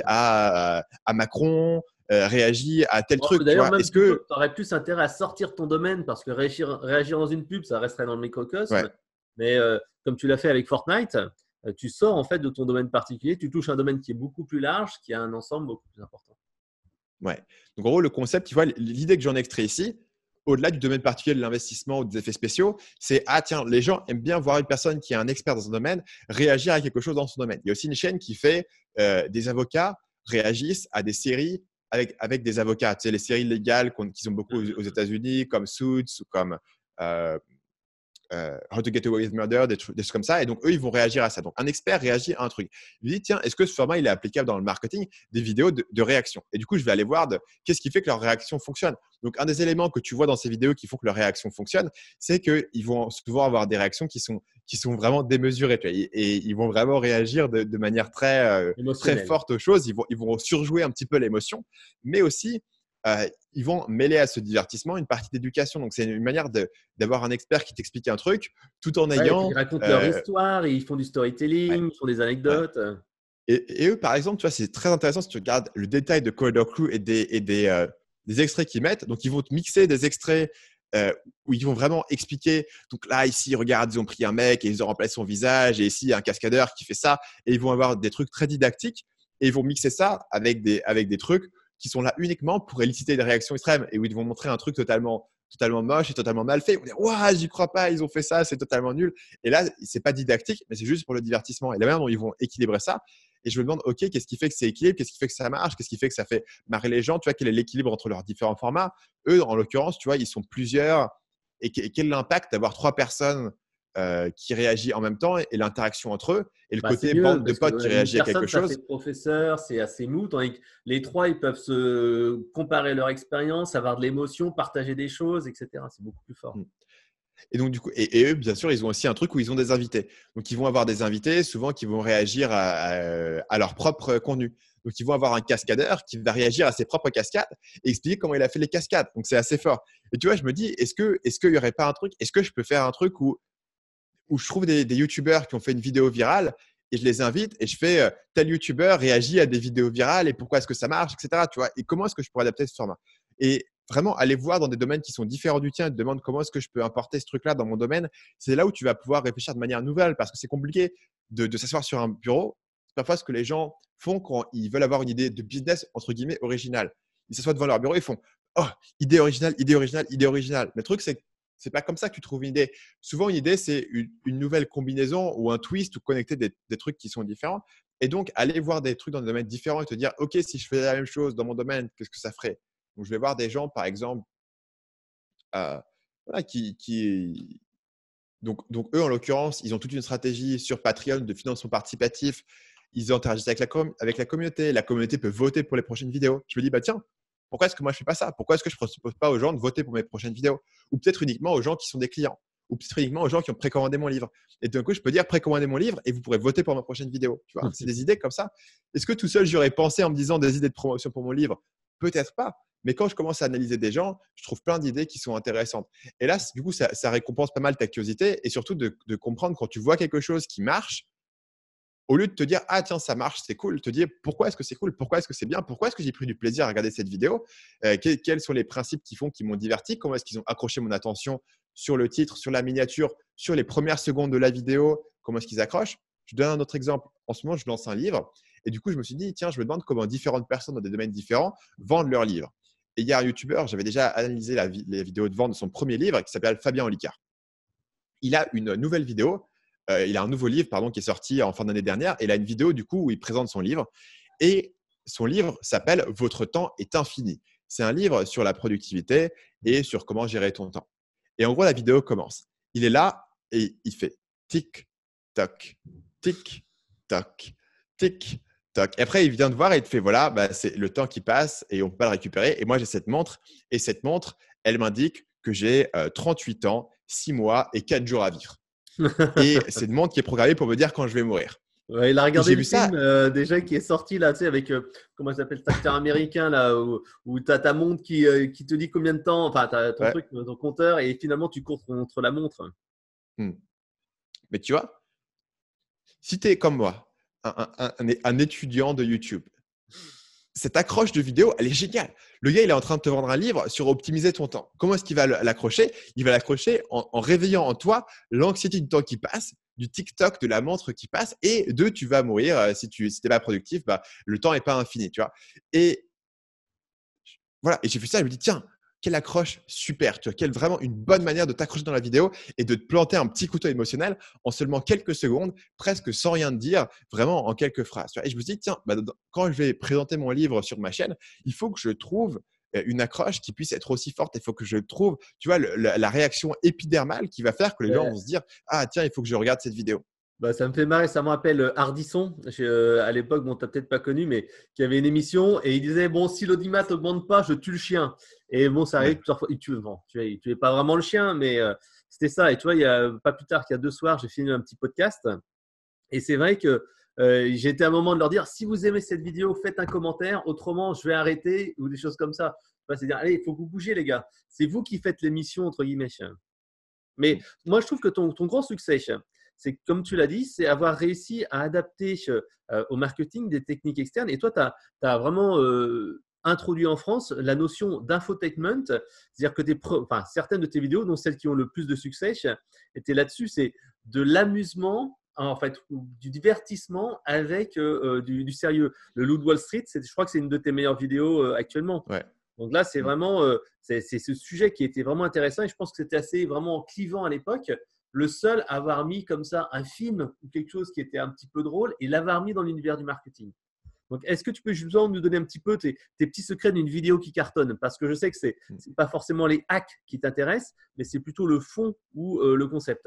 à Macron, réagit à tel Bon, truc, tu d'ailleurs, vois? même Est-ce plutôt, que tu aurais plus intérêt à sortir ton domaine parce que réagir dans une pub, ça resterait dans le ouais, microcosme. Mais comme tu l'as fait avec Fortnite, tu sors en fait de ton domaine particulier, tu touches un domaine qui est beaucoup plus large, qui a un ensemble beaucoup plus important. ouais. Donc en gros, le concept, tu vois, l'idée que j'en ai extrait ici, au-delà du domaine particulier de l'investissement ou des effets spéciaux, c'est ah tiens, les gens aiment bien voir une personne qui est un expert dans un domaine réagir à quelque chose dans son domaine. Il y a aussi une chaîne qui fait des avocats réagissent à des séries avec des avocats. Tu sais, les séries légales qu'ils ont beaucoup aux États-Unis, comme Suits ou comme euh, How to Get Away with Murder, des trucs comme ça. Et donc, eux, ils vont réagir à ça. Donc, un expert réagit à un truc. Il dit, tiens, est-ce que ce format, il est applicable dans le marketing des vidéos de réaction? Et du coup, je vais aller voir qu'est-ce qui fait que leur réaction fonctionne. Donc, un des éléments que tu vois dans ces vidéos qui font que leur réaction fonctionne, c'est qu'ils vont souvent avoir des réactions qui sont vraiment démesurées. Tu vois, et ils vont vraiment réagir de manière très Émotionnel. forte aux choses. Ils vont surjouer un petit peu l'émotion, mais aussi, ils vont mêler à ce divertissement une partie d'éducation. Donc, c'est une manière d'avoir un expert qui t'explique un truc tout en Ouais, et puis ils ayant. racontent leur histoire, ils font du Ouais, storytelling, ils font des ouais. anecdotes. Et eux, par exemple, tu vois, c'est très intéressant si tu regardes le détail de Corridor Crew et des extraits qu'ils mettent. Donc, ils vont te mixer des extraits où ils vont vraiment expliquer. Donc là, ici, regarde, ils ont pris un mec et ils ont remplacé son visage. Et ici, il y a un cascadeur qui fait ça. Et ils vont avoir des trucs très didactiques. Et ils vont mixer ça avec des trucs qui sont là uniquement pour éliciter des réactions extrêmes et où ils vont montrer un truc totalement moche et totalement mal fait. On va dire, waouh, j'y crois pas, ils ont fait ça, c'est totalement nul. Et là, c'est pas didactique, mais c'est juste pour le divertissement. Et la manière dont ils vont équilibrer ça, et je me demande, OK, qu'est-ce qui fait que c'est équilibre? Qu'est-ce qui fait que ça marche? Qu'est-ce qui fait que ça fait marrer les gens? Tu vois, quel est l'équilibre entre leurs différents formats? Eux, en l'occurrence, tu vois, ils sont plusieurs. Et quel est l'impact d'avoir trois personnes qui réagissent en même temps et l'interaction entre eux et le Bah, c'est côté mieux bande de parce potes qui qu'une réagit à quelque personne, ça chose? fait professeur, c'est assez mou, tandis que les trois, ils peuvent se comparer leur expérience, avoir de l'émotion, partager des choses, etc. C'est beaucoup plus fort. Hmm. Et donc, du coup, et eux, bien sûr, ils ont aussi un truc où ils ont des invités. Donc, ils vont avoir des invités, souvent, qui vont réagir à leur propre contenu. Donc, ils vont avoir un cascadeur qui va réagir à ses propres cascades et expliquer comment il a fait les cascades. Donc, c'est assez fort. Et tu vois, je me dis, est-ce qu'il n'y aurait pas un truc, est-ce que je peux faire un truc où je trouve des youtubeurs qui ont fait une vidéo virale et je les invite et je fais tel youtubeur réagit à des vidéos virales et pourquoi est-ce que ça marche, etc. Tu vois, et comment est-ce que je pourrais adapter ce format? Et vraiment aller voir dans des domaines qui sont différents du tien et te demande comment est-ce que je peux importer ce truc-là dans mon domaine, c'est là où tu vas pouvoir réfléchir de manière nouvelle parce que c'est compliqué de s'asseoir sur un bureau. C'est parfois ce que les gens font quand ils veulent avoir une idée de business entre guillemets originale. Ils s'assoient devant leur bureau et font oh, idée originale, idée originale, idée originale. Mais le truc, c'est pas comme ça que tu trouves une idée. Souvent, une idée, c'est une nouvelle combinaison ou un twist ou connecter des trucs qui sont différents. Et donc, aller voir des trucs dans des domaines différents et te dire, OK, si je fais la même chose dans mon domaine, qu'est-ce que ça ferait? Donc, je vais voir des gens, par exemple, voilà, qui Donc, eux, en l'occurrence, ils ont toute une stratégie sur Patreon de financement participatif. Ils interagissent avec la communauté. La communauté peut voter pour les prochaines vidéos. Je me dis, bah tiens, pourquoi est-ce que moi je ne fais pas ça? Pourquoi est-ce que je ne propose pas aux gens de voter pour mes prochaines vidéos? Ou peut-être uniquement aux gens qui sont des clients. Ou peut-être uniquement aux gens qui ont précommandé mon livre. Et d'un coup, je peux dire précommandez mon livre et vous pourrez voter pour ma prochaine vidéo. Tu vois, c'est des idées comme ça. Est-ce que tout seul, j'aurais pensé en me disant des idées de promotion pour mon livre? Peut-être pas. Mais quand je commence à analyser des gens, je trouve plein d'idées qui sont intéressantes. Et là, du coup, ça récompense pas mal ta curiosité et surtout de comprendre quand tu vois quelque chose qui marche, au lieu de te dire ah tiens ça marche, c'est cool, te dire pourquoi est-ce que c'est cool, pourquoi est-ce que c'est bien, pourquoi est-ce que j'ai pris du plaisir à regarder cette vidéo, quels sont les principes qui m'ont diverti, comment est-ce qu'ils ont accroché mon attention sur le titre, sur la miniature, sur les premières secondes de la vidéo, comment est-ce qu'ils accrochent. Je donne un autre exemple. En ce moment, je lance un livre et du coup, je me suis dit tiens, je me demande comment différentes personnes dans des domaines différents vendent leurs livres. Et il y a un YouTuber, j'avais déjà analysé les vidéos de vente de son premier livre qui s'appelle Fabien Olicard. Il a une nouvelle vidéo, il a un nouveau livre pardon, qui est sorti en fin d'année dernière. Et il a une vidéo du coup où il présente son livre. Et son livre s'appelle Votre temps est infini. C'est un livre sur la productivité et sur comment gérer ton temps. Et en gros, la vidéo commence. Il est là et il fait tic-toc, tic-toc, tic-toc. Et après, il vient te voir et il te fait voilà, bah, c'est le temps qui passe et on ne peut pas le récupérer. Et moi, j'ai cette montre. Et cette montre, elle m'indique que j'ai 38 ans, 6 mois et 4 jours à vivre. Et c'est une montre qui est programmée pour me dire quand je vais mourir. Ouais, il a Et regardé j'ai le vu ça. film déjà qui est sorti là, tu sais, avec comment ça s'appelle, cet acteur américain là, où tu as ta montre qui te dit combien de temps, enfin, tu as ton Ouais. truc, ton compteur, et finalement tu cours contre la montre. Hmm. Mais tu vois, si tu es comme moi, un étudiant de YouTube, cette accroche de vidéo, elle est géniale. Le gars, il est en train de te vendre un livre sur optimiser ton temps. Comment est-ce qu'il va l'accrocher? Il va l'accrocher en réveillant en toi l'anxiété du temps qui passe, du TikTok, de la montre qui passe, et tu vas mourir si tu n'es pas productif, bah, le temps n'est pas infini, tu vois. Et voilà, et j'ai vu ça, je me dis, tiens, quelle accroche super, tu vois, quelle vraiment une bonne manière de t'accrocher dans la vidéo et de te planter un petit couteau émotionnel en seulement quelques secondes, presque sans rien te dire, vraiment en quelques phrases. Tu vois. Et je me suis dit, tiens, bah, quand je vais présenter mon livre sur ma chaîne, il faut que je trouve une accroche qui puisse être aussi forte. Il faut que je trouve, tu vois, la réaction épidermale qui va faire que les gens Ouais. vont se dire, ah tiens, il faut que je regarde cette vidéo. Bah, ça me fait marrer, ça me rappelle Ardisson, à l'époque, bon, tu n'as peut-être pas connu, mais qui avait une émission et il disait bon, si l'audimat n'augmente pas, je tue le chien. Et bon, ça arrive Ouais. plusieurs fois. Il tue, bon, il tuait pas vraiment le chien, mais c'était ça. Et tu vois, il y a pas plus tard qu'il y a 2 soirs, j'ai fini un petit podcast. Et c'est vrai que j'ai été à un moment de leur dire si vous aimez cette vidéo, faites un commentaire, autrement, je vais arrêter ou des choses comme ça. Enfin, c'est-à-dire, allez, il faut que vous bougiez, les gars. C'est vous qui faites l'émission, entre guillemets. Mais moi, je trouve que ton grand succès, c'est comme tu l'as dit, c'est avoir réussi à adapter au marketing des techniques externes. Et toi, tu as vraiment introduit en France la notion d'infotainment, c'est-à-dire que certaines de tes vidéos, dont celles qui ont le plus de succès, étaient là-dessus. C'est de l'amusement, en fait, ou du divertissement avec du sérieux. Le Loup de Wall Street, je crois que c'est une de tes meilleures vidéos actuellement. Ouais. Donc là, c'est vraiment c'est ce sujet qui était vraiment intéressant et je pense que c'était assez vraiment clivant à l'époque. Le seul à avoir mis comme ça un film ou quelque chose qui était un petit peu drôle et l'avoir mis dans l'univers du marketing. Donc, est-ce que tu peux justement nous donner un petit peu tes petits secrets d'une vidéo qui cartonne? Parce que je sais que c'est pas forcément les hacks qui t'intéressent, mais c'est plutôt le fond ou le concept.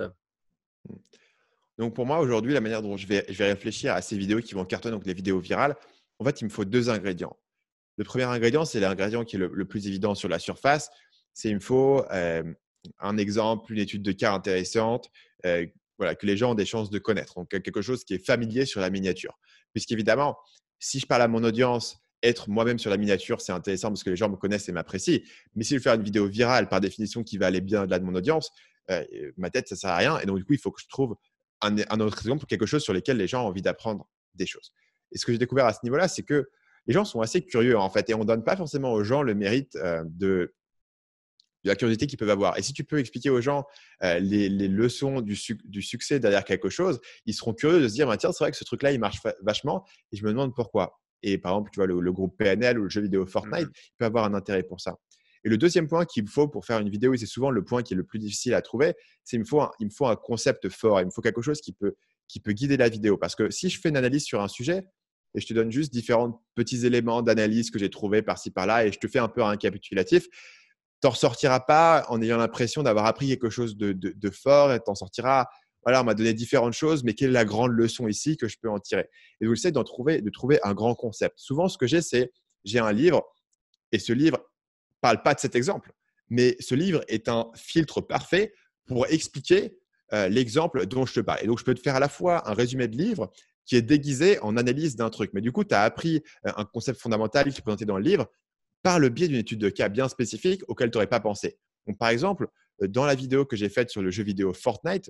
Donc pour moi, aujourd'hui, la manière dont je vais réfléchir à ces vidéos qui vont cartonner, donc les vidéos virales, en fait, il me faut 2 ingrédients. Le premier ingrédient, c'est l'ingrédient qui est le plus évident sur la surface. C'est il me faut un exemple, une étude de cas intéressante, voilà, que les gens ont des chances de connaître. Donc, quelque chose qui est familier sur la miniature. Puisqu'évidemment, si je parle à mon audience, être moi-même sur la miniature, c'est intéressant parce que les gens me connaissent et m'apprécient. Mais si je veux faire une vidéo virale, par définition, qui va aller bien au-delà de mon audience, ma tête, ça ne sert à rien. Et donc, du coup, il faut que je trouve un autre exemple, quelque chose sur lequel les gens ont envie d'apprendre des choses. Et ce que j'ai découvert à ce niveau-là, c'est que les gens sont assez curieux en fait et on ne donne pas forcément aux gens le mérite de la curiosité qu'ils peuvent avoir. Et si tu peux expliquer aux gens les leçons du succès derrière quelque chose, ils seront curieux de se dire bah, tiens, c'est vrai que ce truc-là, il marche vachement et je me demande pourquoi. Et par exemple, tu vois, le groupe PNL ou le jeu vidéo Fortnite, il peut avoir un intérêt pour ça. Et le deuxième point qu'il me faut pour faire une vidéo, et c'est souvent le point qui est le plus difficile à trouver, c'est qu'il me faut un concept fort, il me faut quelque chose qui peut guider la vidéo. Parce que si je fais une analyse sur un sujet, et je te donne juste différents petits éléments d'analyse que j'ai trouvés par-ci par-là et je te fais un peu un récapitulatif. t'en ressortiras pas en ayant l'impression d'avoir appris quelque chose de fort et t'en sortiras. Voilà, on m'a donné différentes choses, mais quelle est la grande leçon ici que je peux en tirer? Et donc, j'essaie de trouver un grand concept. Souvent, ce que j'ai un livre et ce livre parle pas de cet exemple, mais ce livre est un filtre parfait pour expliquer l'exemple dont je te parle. Et donc, je peux te faire à la fois un résumé de livre qui est déguisé en analyse d'un truc. Mais du coup, tu as appris un concept fondamental qui est présenté dans le livre par le biais d'une étude de cas bien spécifique auquel tu n'aurais pas pensé. Donc, par exemple, dans la vidéo que j'ai faite sur le jeu vidéo Fortnite,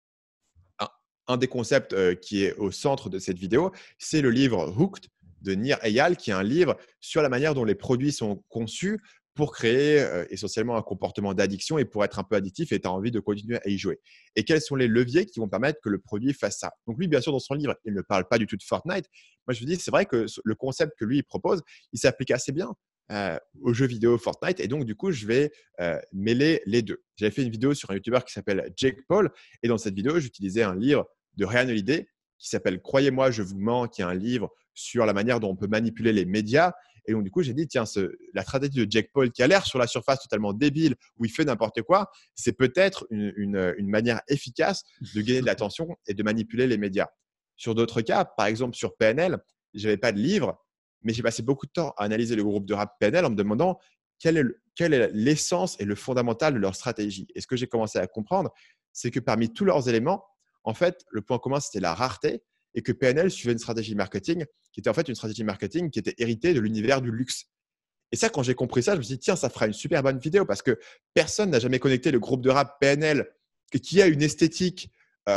un des concepts qui est au centre de cette vidéo, c'est le livre Hooked de Nir Eyal, qui est un livre sur la manière dont les produits sont conçus pour créer essentiellement un comportement d'addiction et pour être un peu addictif et tu as envie de continuer à y jouer. Et quels sont les leviers qui vont permettre que le produit fasse ça? Donc lui, bien sûr, dans son livre, il ne parle pas du tout de Fortnite. Moi, je me dis, c'est vrai que le concept que lui il propose, il s'applique assez bien aux jeux vidéo Fortnite. Et donc, du coup, je vais mêler les deux. J'avais fait une vidéo sur un YouTuber qui s'appelle Jake Paul. Et dans cette vidéo, j'utilisais un livre de Ryan Holiday qui s'appelle Croyez-moi, je vous mens, qui est un livre sur la manière dont on peut manipuler les médias. Et donc, du coup, j'ai dit, tiens, la stratégie de Jake Paul qui a l'air sur la surface totalement débile, où il fait n'importe quoi, c'est peut-être une manière efficace de gagner de l'attention et de manipuler les médias. Sur d'autres cas, par exemple sur PNL, je n'avais pas de livre, mais j'ai passé beaucoup de temps à analyser le groupe de rap PNL en me demandant quelle est l'essence et le fondamental de leur stratégie. Et ce que j'ai commencé à comprendre, c'est que parmi tous leurs éléments, en fait, le point commun, c'était la rareté et que PNL suivait une stratégie marketing qui était en fait une stratégie marketing qui était héritée de l'univers du luxe. Et ça, quand j'ai compris ça, je me suis dit, tiens, ça fera une super bonne vidéo parce que personne n'a jamais connecté le groupe de rap PNL qui a une esthétique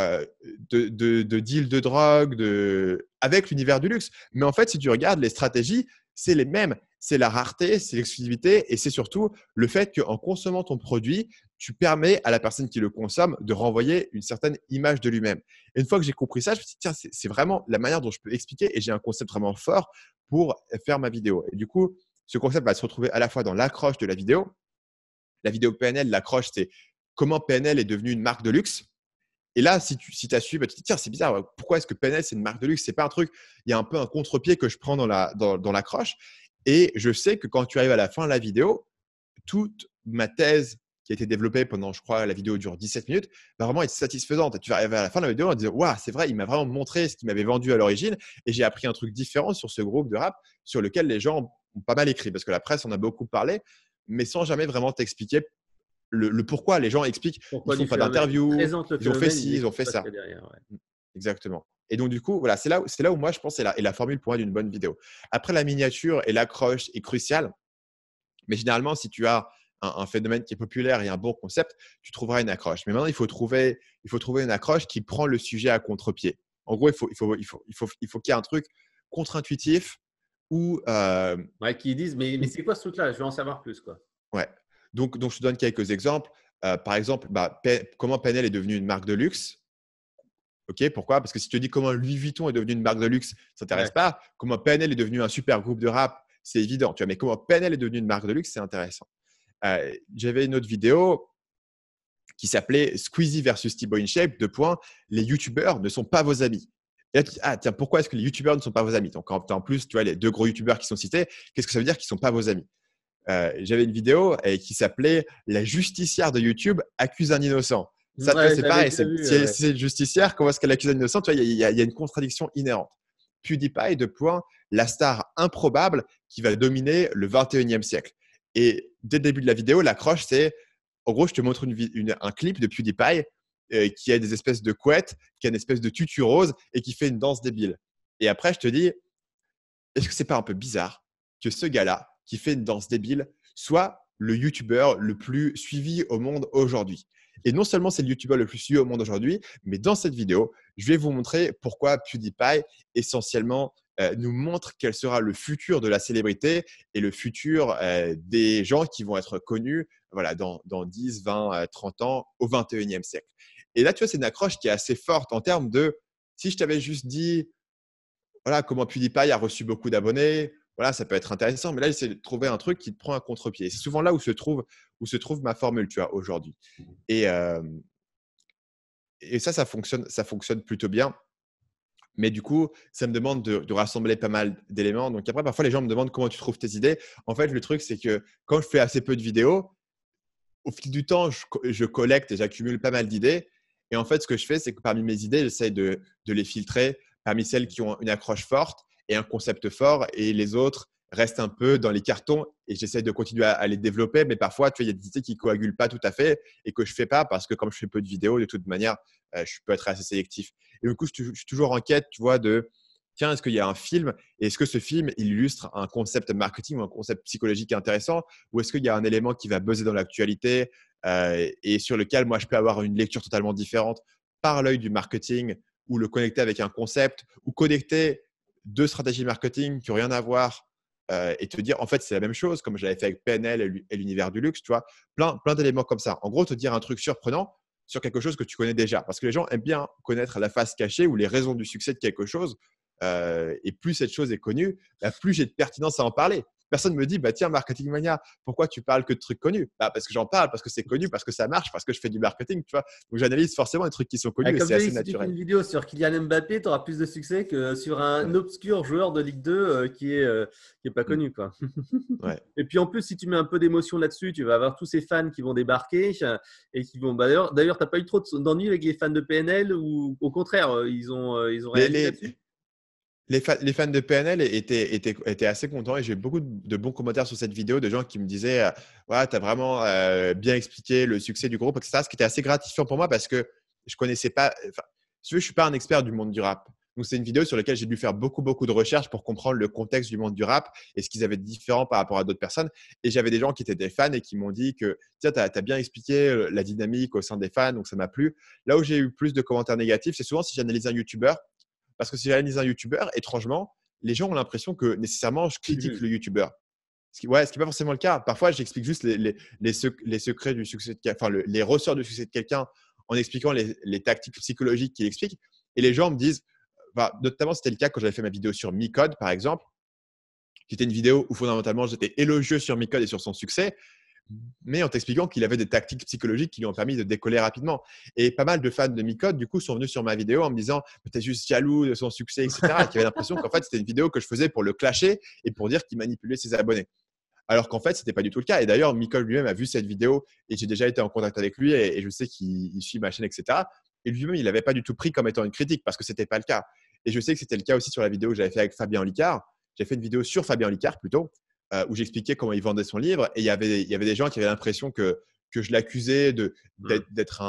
de deal de drogue avec l'univers du luxe. Mais en fait, si tu regardes les stratégies, c'est les mêmes. C'est la rareté, c'est l'exclusivité et c'est surtout le fait qu'en consommant ton produit, tu permets à la personne qui le consomme de renvoyer une certaine image de lui-même. Et une fois que j'ai compris ça, je me suis dit, tiens, c'est vraiment la manière dont je peux expliquer et j'ai un concept vraiment fort pour faire ma vidéo. Et du coup, ce concept va se retrouver à la fois dans l'accroche de la vidéo. La vidéo PNL, l'accroche, c'est comment PNL est devenue une marque de luxe. Et là, si tu as suivi, bah, tu te dis, tiens, c'est bizarre, pourquoi est-ce que PNL, c'est une marque de luxe? C'est pas un truc, il y a un peu un contre-pied que je prends dans l'accroche. Et je sais que quand tu arrives à la fin de la vidéo, toute ma thèse qui a été développée pendant, je crois, la vidéo dure 17 minutes, va vraiment être satisfaisante. Et tu vas arriver à la fin de la vidéo en disant, waouh, c'est vrai, il m'a vraiment montré ce qu'il m'avait vendu à l'origine. Et j'ai appris un truc différent sur ce groupe de rap sur lequel les gens ont pas mal écrit. Parce que la presse en a beaucoup parlé, mais sans jamais vraiment t'expliquer le pourquoi. Les gens expliquent, ils Pourquoi du font pas phénomène? Ils d'interview, présentent le ils ont fait phénomène, ci, ils ils ont expliquent fait pas ce qu'il ça. y a derrière. Ouais. Exactement. Et donc, du coup, voilà, c'est là où moi, je pense, est la formule pour moi d'une bonne vidéo. Après, la miniature et l'accroche est cruciale. Mais généralement, si tu as un phénomène qui est populaire et un bon concept, tu trouveras une accroche. Mais maintenant, il faut trouver une accroche qui prend le sujet à contre-pied. En gros, il faut qu'il y ait un truc contre-intuitif ou Ouais, qui disent, mais c'est quoi ce truc-là? Je veux en savoir plus, quoi. ouais. Donc, je te donne quelques exemples. Par exemple, comment PNL est devenue une marque de luxe. Ok, pourquoi? Parce que si tu te dis comment Louis Vuitton est devenu une marque de luxe, ça ne t'intéresse Ouais. pas. Comment PNL est devenu un super groupe de rap, c'est évident. Tu vois, mais comment PNL est devenu une marque de luxe, c'est intéressant. J'avais une autre vidéo qui s'appelait Squeezie versus Thibaut InShape, deux points, les youtubeurs ne sont pas vos amis. Et là, tu dis, ah tiens, pourquoi est-ce que les youtubeurs ne sont pas vos amis? Donc, en plus, tu vois, les deux gros youtubeurs qui sont cités, qu'est-ce que ça veut dire qu'ils ne sont pas vos amis? J'avais une vidéo qui s'appelait La justicière de YouTube accuse un innocent. Ça, tu vois, Ouais, c'est j'avais pareil. déjà vu. Si Ouais. c'est une justicière, comment est-ce qu'elle accuse un innocent? Tu vois, il y a une contradiction inhérente. PewDiePie, de point, la star improbable qui va dominer le 21e siècle. Et dès le début de la vidéo, l'accroche, c'est en gros, je te montre un clip de PewDiePie qui a des espèces de couettes, qui a une espèce de tutu rose et qui fait une danse débile. Et après, je te dis, est-ce que c'est pas un peu bizarre que ce gars-là, qui fait une danse débile, soit le YouTuber le plus suivi au monde aujourd'hui? Et non seulement c'est le YouTuber le plus suivi au monde aujourd'hui, mais dans cette vidéo, je vais vous montrer pourquoi PewDiePie, essentiellement, nous montre quel sera le futur de la célébrité et le futur des gens qui vont être connus voilà, dans 10, 20, 30 ans au 21e siècle. Et là, tu vois, c'est une accroche qui est assez forte en termes de, si je t'avais juste dit, voilà, comment PewDiePie a reçu beaucoup d'abonnés. Voilà, ça peut être intéressant. Mais là, j'essaie de trouver un truc qui te prend un contre-pied. C'est souvent là où se trouve ma formule, tu vois, aujourd'hui. Et, euh, et ça fonctionne plutôt bien. Mais du coup, ça me demande de rassembler pas mal d'éléments. Donc après, parfois, les gens me demandent comment tu trouves tes idées. En fait, le truc, c'est que quand je fais assez peu de vidéos, au fil du temps, je collecte et j'accumule pas mal d'idées. Et en fait, ce que je fais, c'est que parmi mes idées, j'essaie de les filtrer parmi celles qui ont une accroche forte et un concept fort, et les autres restent un peu dans les cartons et j'essaie de continuer à les développer. Mais parfois, tu vois, il y a des idées qui coagulent pas tout à fait et que je fais pas parce que comme je fais peu de vidéos, de toute manière, je peux être assez sélectif. Et du coup, je suis toujours en quête, tu vois, de tiens, est-ce qu'il y a un film et est-ce que ce film il illustre un concept marketing ou un concept psychologique intéressant, ou est-ce qu'il y a un élément qui va buzzer dans l'actualité et sur lequel moi je peux avoir une lecture totalement différente par l'œil du marketing, ou le connecter avec un concept, ou connecter deux stratégies marketing qui n'ont rien à voir et te dire en fait c'est la même chose, comme je l'avais fait avec PNL et l'univers du luxe, tu vois, plein d'éléments comme ça. En gros, te dire un truc surprenant sur quelque chose que tu connais déjà, parce que les gens aiment bien connaître la face cachée ou les raisons du succès de quelque chose. Et plus cette chose est connue, bah, plus j'ai de pertinence à en parler. Personne ne me dit, bah, tiens, Marketing Mania, pourquoi tu parles que de trucs connus? Bah, parce que j'en parle, parce que c'est connu, parce que ça marche, parce que je fais du marketing, tu vois. Donc, j'analyse forcément les trucs qui sont Ah, connus et comme c'est tu dis, assez si tu fais naturel. une vidéo sur Kylian Mbappé, tu auras plus de succès que sur un Ouais. obscur joueur de Ligue 2 qui est pas Mm. connu, quoi. Ouais. Et puis en plus, si tu mets un peu d'émotion là-dessus, tu vas avoir tous ces fans qui vont débarquer et qui vont. Bah, d'ailleurs, t'as pas eu trop d'ennuis avec les fans de PNL, ou au contraire, ils ont Les, réagi les, là-dessus? les fans de PNL étaient assez contents et j'ai eu beaucoup de bons commentaires sur cette vidéo de gens qui me disaient ouais, tu as vraiment bien expliqué le succès du groupe, etc. Ce qui était assez gratifiant pour moi parce que je connaissais pas. Enfin, si tu veux, je suis pas un expert du monde du rap. Donc, c'est une vidéo sur laquelle j'ai dû faire beaucoup de recherches pour comprendre le contexte du monde du rap et ce qu'ils avaient de différent par rapport à d'autres personnes. Et j'avais des gens qui étaient des fans et qui m'ont dit que tiens, tu as bien expliqué la dynamique au sein des fans, donc ça m'a plu. Là où j'ai eu plus de commentaires négatifs, c'est souvent si j'analyse un YouTuber. Parce que si j'analyse un YouTuber, étrangement, les gens ont l'impression que nécessairement je critique le YouTuber. Ce qui n'est pas forcément le cas. Parfois, j'explique juste les secrets du succès de quelqu'un, enfin, les ressorts du succès de quelqu'un en expliquant les tactiques psychologiques qu'il explique. Et les gens me disent, bah, notamment c'était le cas quand j'avais fait ma vidéo sur Micode, par exemple, qui était une vidéo où fondamentalement j'étais élogieux sur Micode et sur son succès, mais en t'expliquant qu'il avait des tactiques psychologiques qui lui ont permis de décoller rapidement. Et pas mal de fans de Micode, du coup, sont venus sur ma vidéo en me disant « t'es juste jaloux de son succès, etc. » et qui avaient l'impression qu'en fait, c'était une vidéo que je faisais pour le clasher et pour dire qu'il manipulait ses abonnés. Alors qu'en fait, ce n'était pas du tout le cas. Et d'ailleurs, Micode lui-même a vu cette vidéo et j'ai déjà été en contact avec lui et je sais qu'il suit ma chaîne, etc. Et lui-même, il n'avait pas du tout pris comme étant une critique parce que ce n'était pas le cas. Et je sais que c'était le cas aussi sur la vidéo que j'avais fait avec Fabien Licard. J'ai fait une vidéo sur Fabien Licard plutôt, où j'expliquais comment il vendait son livre. Et il y avait des gens qui avaient l'impression que je l'accusais d'être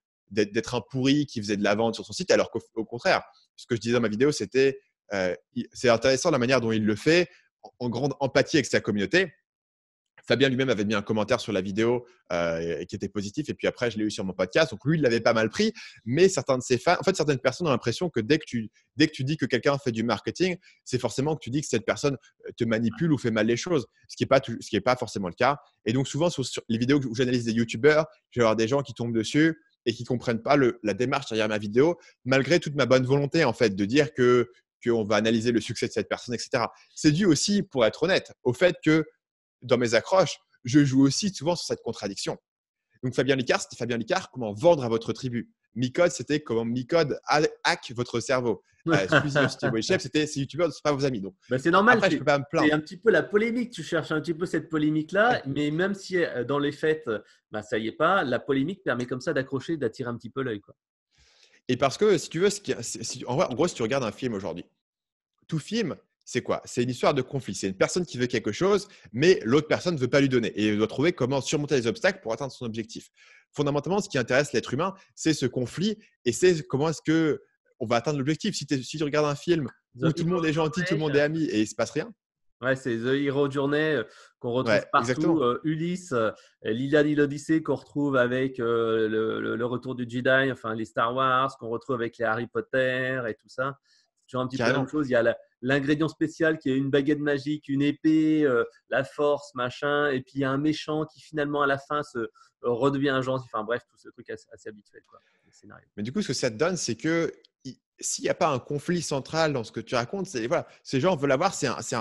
un pourri qui faisait de la vente sur son site, alors qu'au contraire, ce que je disais dans ma vidéo, c'était c'est intéressant la manière dont il le fait, en grande empathie avec sa communauté. Fabien lui-même avait mis un commentaire sur la vidéo qui était positif, et puis après, je l'ai eu sur mon podcast. Donc lui, il l'avait pas mal pris, mais certains de ses fans, en fait, certaines personnes ont l'impression que dès que tu dis que quelqu'un fait du marketing, c'est forcément que tu dis que cette personne te manipule ou fait mal les choses, ce qui est pas forcément le cas. Et donc souvent, sur les vidéos où j'analyse des youtubeurs, je vais avoir des gens qui tombent dessus et qui comprennent pas la démarche derrière ma vidéo, malgré toute ma bonne volonté, en fait, de dire qu'on va analyser le succès de cette personne, etc. C'est dû aussi, pour être honnête, au fait que dans mes accroches, je joue aussi souvent sur cette contradiction. Donc, Fabien Licard, c'était Fabien Licard, comment vendre à votre tribu. Micode, c'était comment Micode hack votre cerveau. Squeezie of Steve Chef, c'était ces youtubeurs ne sont pas vos amis. Donc, Bah, c'est normal, après, je ne peux pas me c'est plaindre. un petit peu la polémique. Tu cherches un petit peu cette polémique-là, Ouais. mais même si dans les faits, bah, ça y est pas, la polémique permet comme ça d'accrocher, d'attirer un petit peu l'œil, quoi. Et parce que, si tu veux, en gros, si tu regardes un film aujourd'hui, tout film, c'est quoi? C'est une histoire de conflit. C'est une personne qui veut quelque chose, mais l'autre personne ne veut pas lui donner. Et il doit trouver comment surmonter les obstacles pour atteindre son objectif. Fondamentalement, ce qui intéresse l'être humain, c'est ce conflit et c'est comment est-ce qu'on va atteindre l'objectif. Si tu regardes un film où The tout le monde Hero est gentil, tout le monde est Journey, ami et il ne se passe rien. ouais, c'est The Hero Journey qu'on retrouve Ouais, partout. exactement. Ulysse, l'Iliade et l'Odyssée qu'on retrouve avec le retour du Jedi, enfin les Star Wars, qu'on retrouve avec les Harry Potter et tout ça. C'est toujours un petit peu la même Carrément. chose. Il y a l'ingrédient spécial qui est une baguette magique, une épée, la force, machin. Et puis il y a un méchant qui finalement à la fin redevient un gentil. Enfin bref, tout ce truc assez habituel, quoi, le scénario. Mais du coup, ce que ça te donne, c'est que s'il n'y a pas un conflit central dans ce que tu racontes, voilà, ces gens veulent avoir,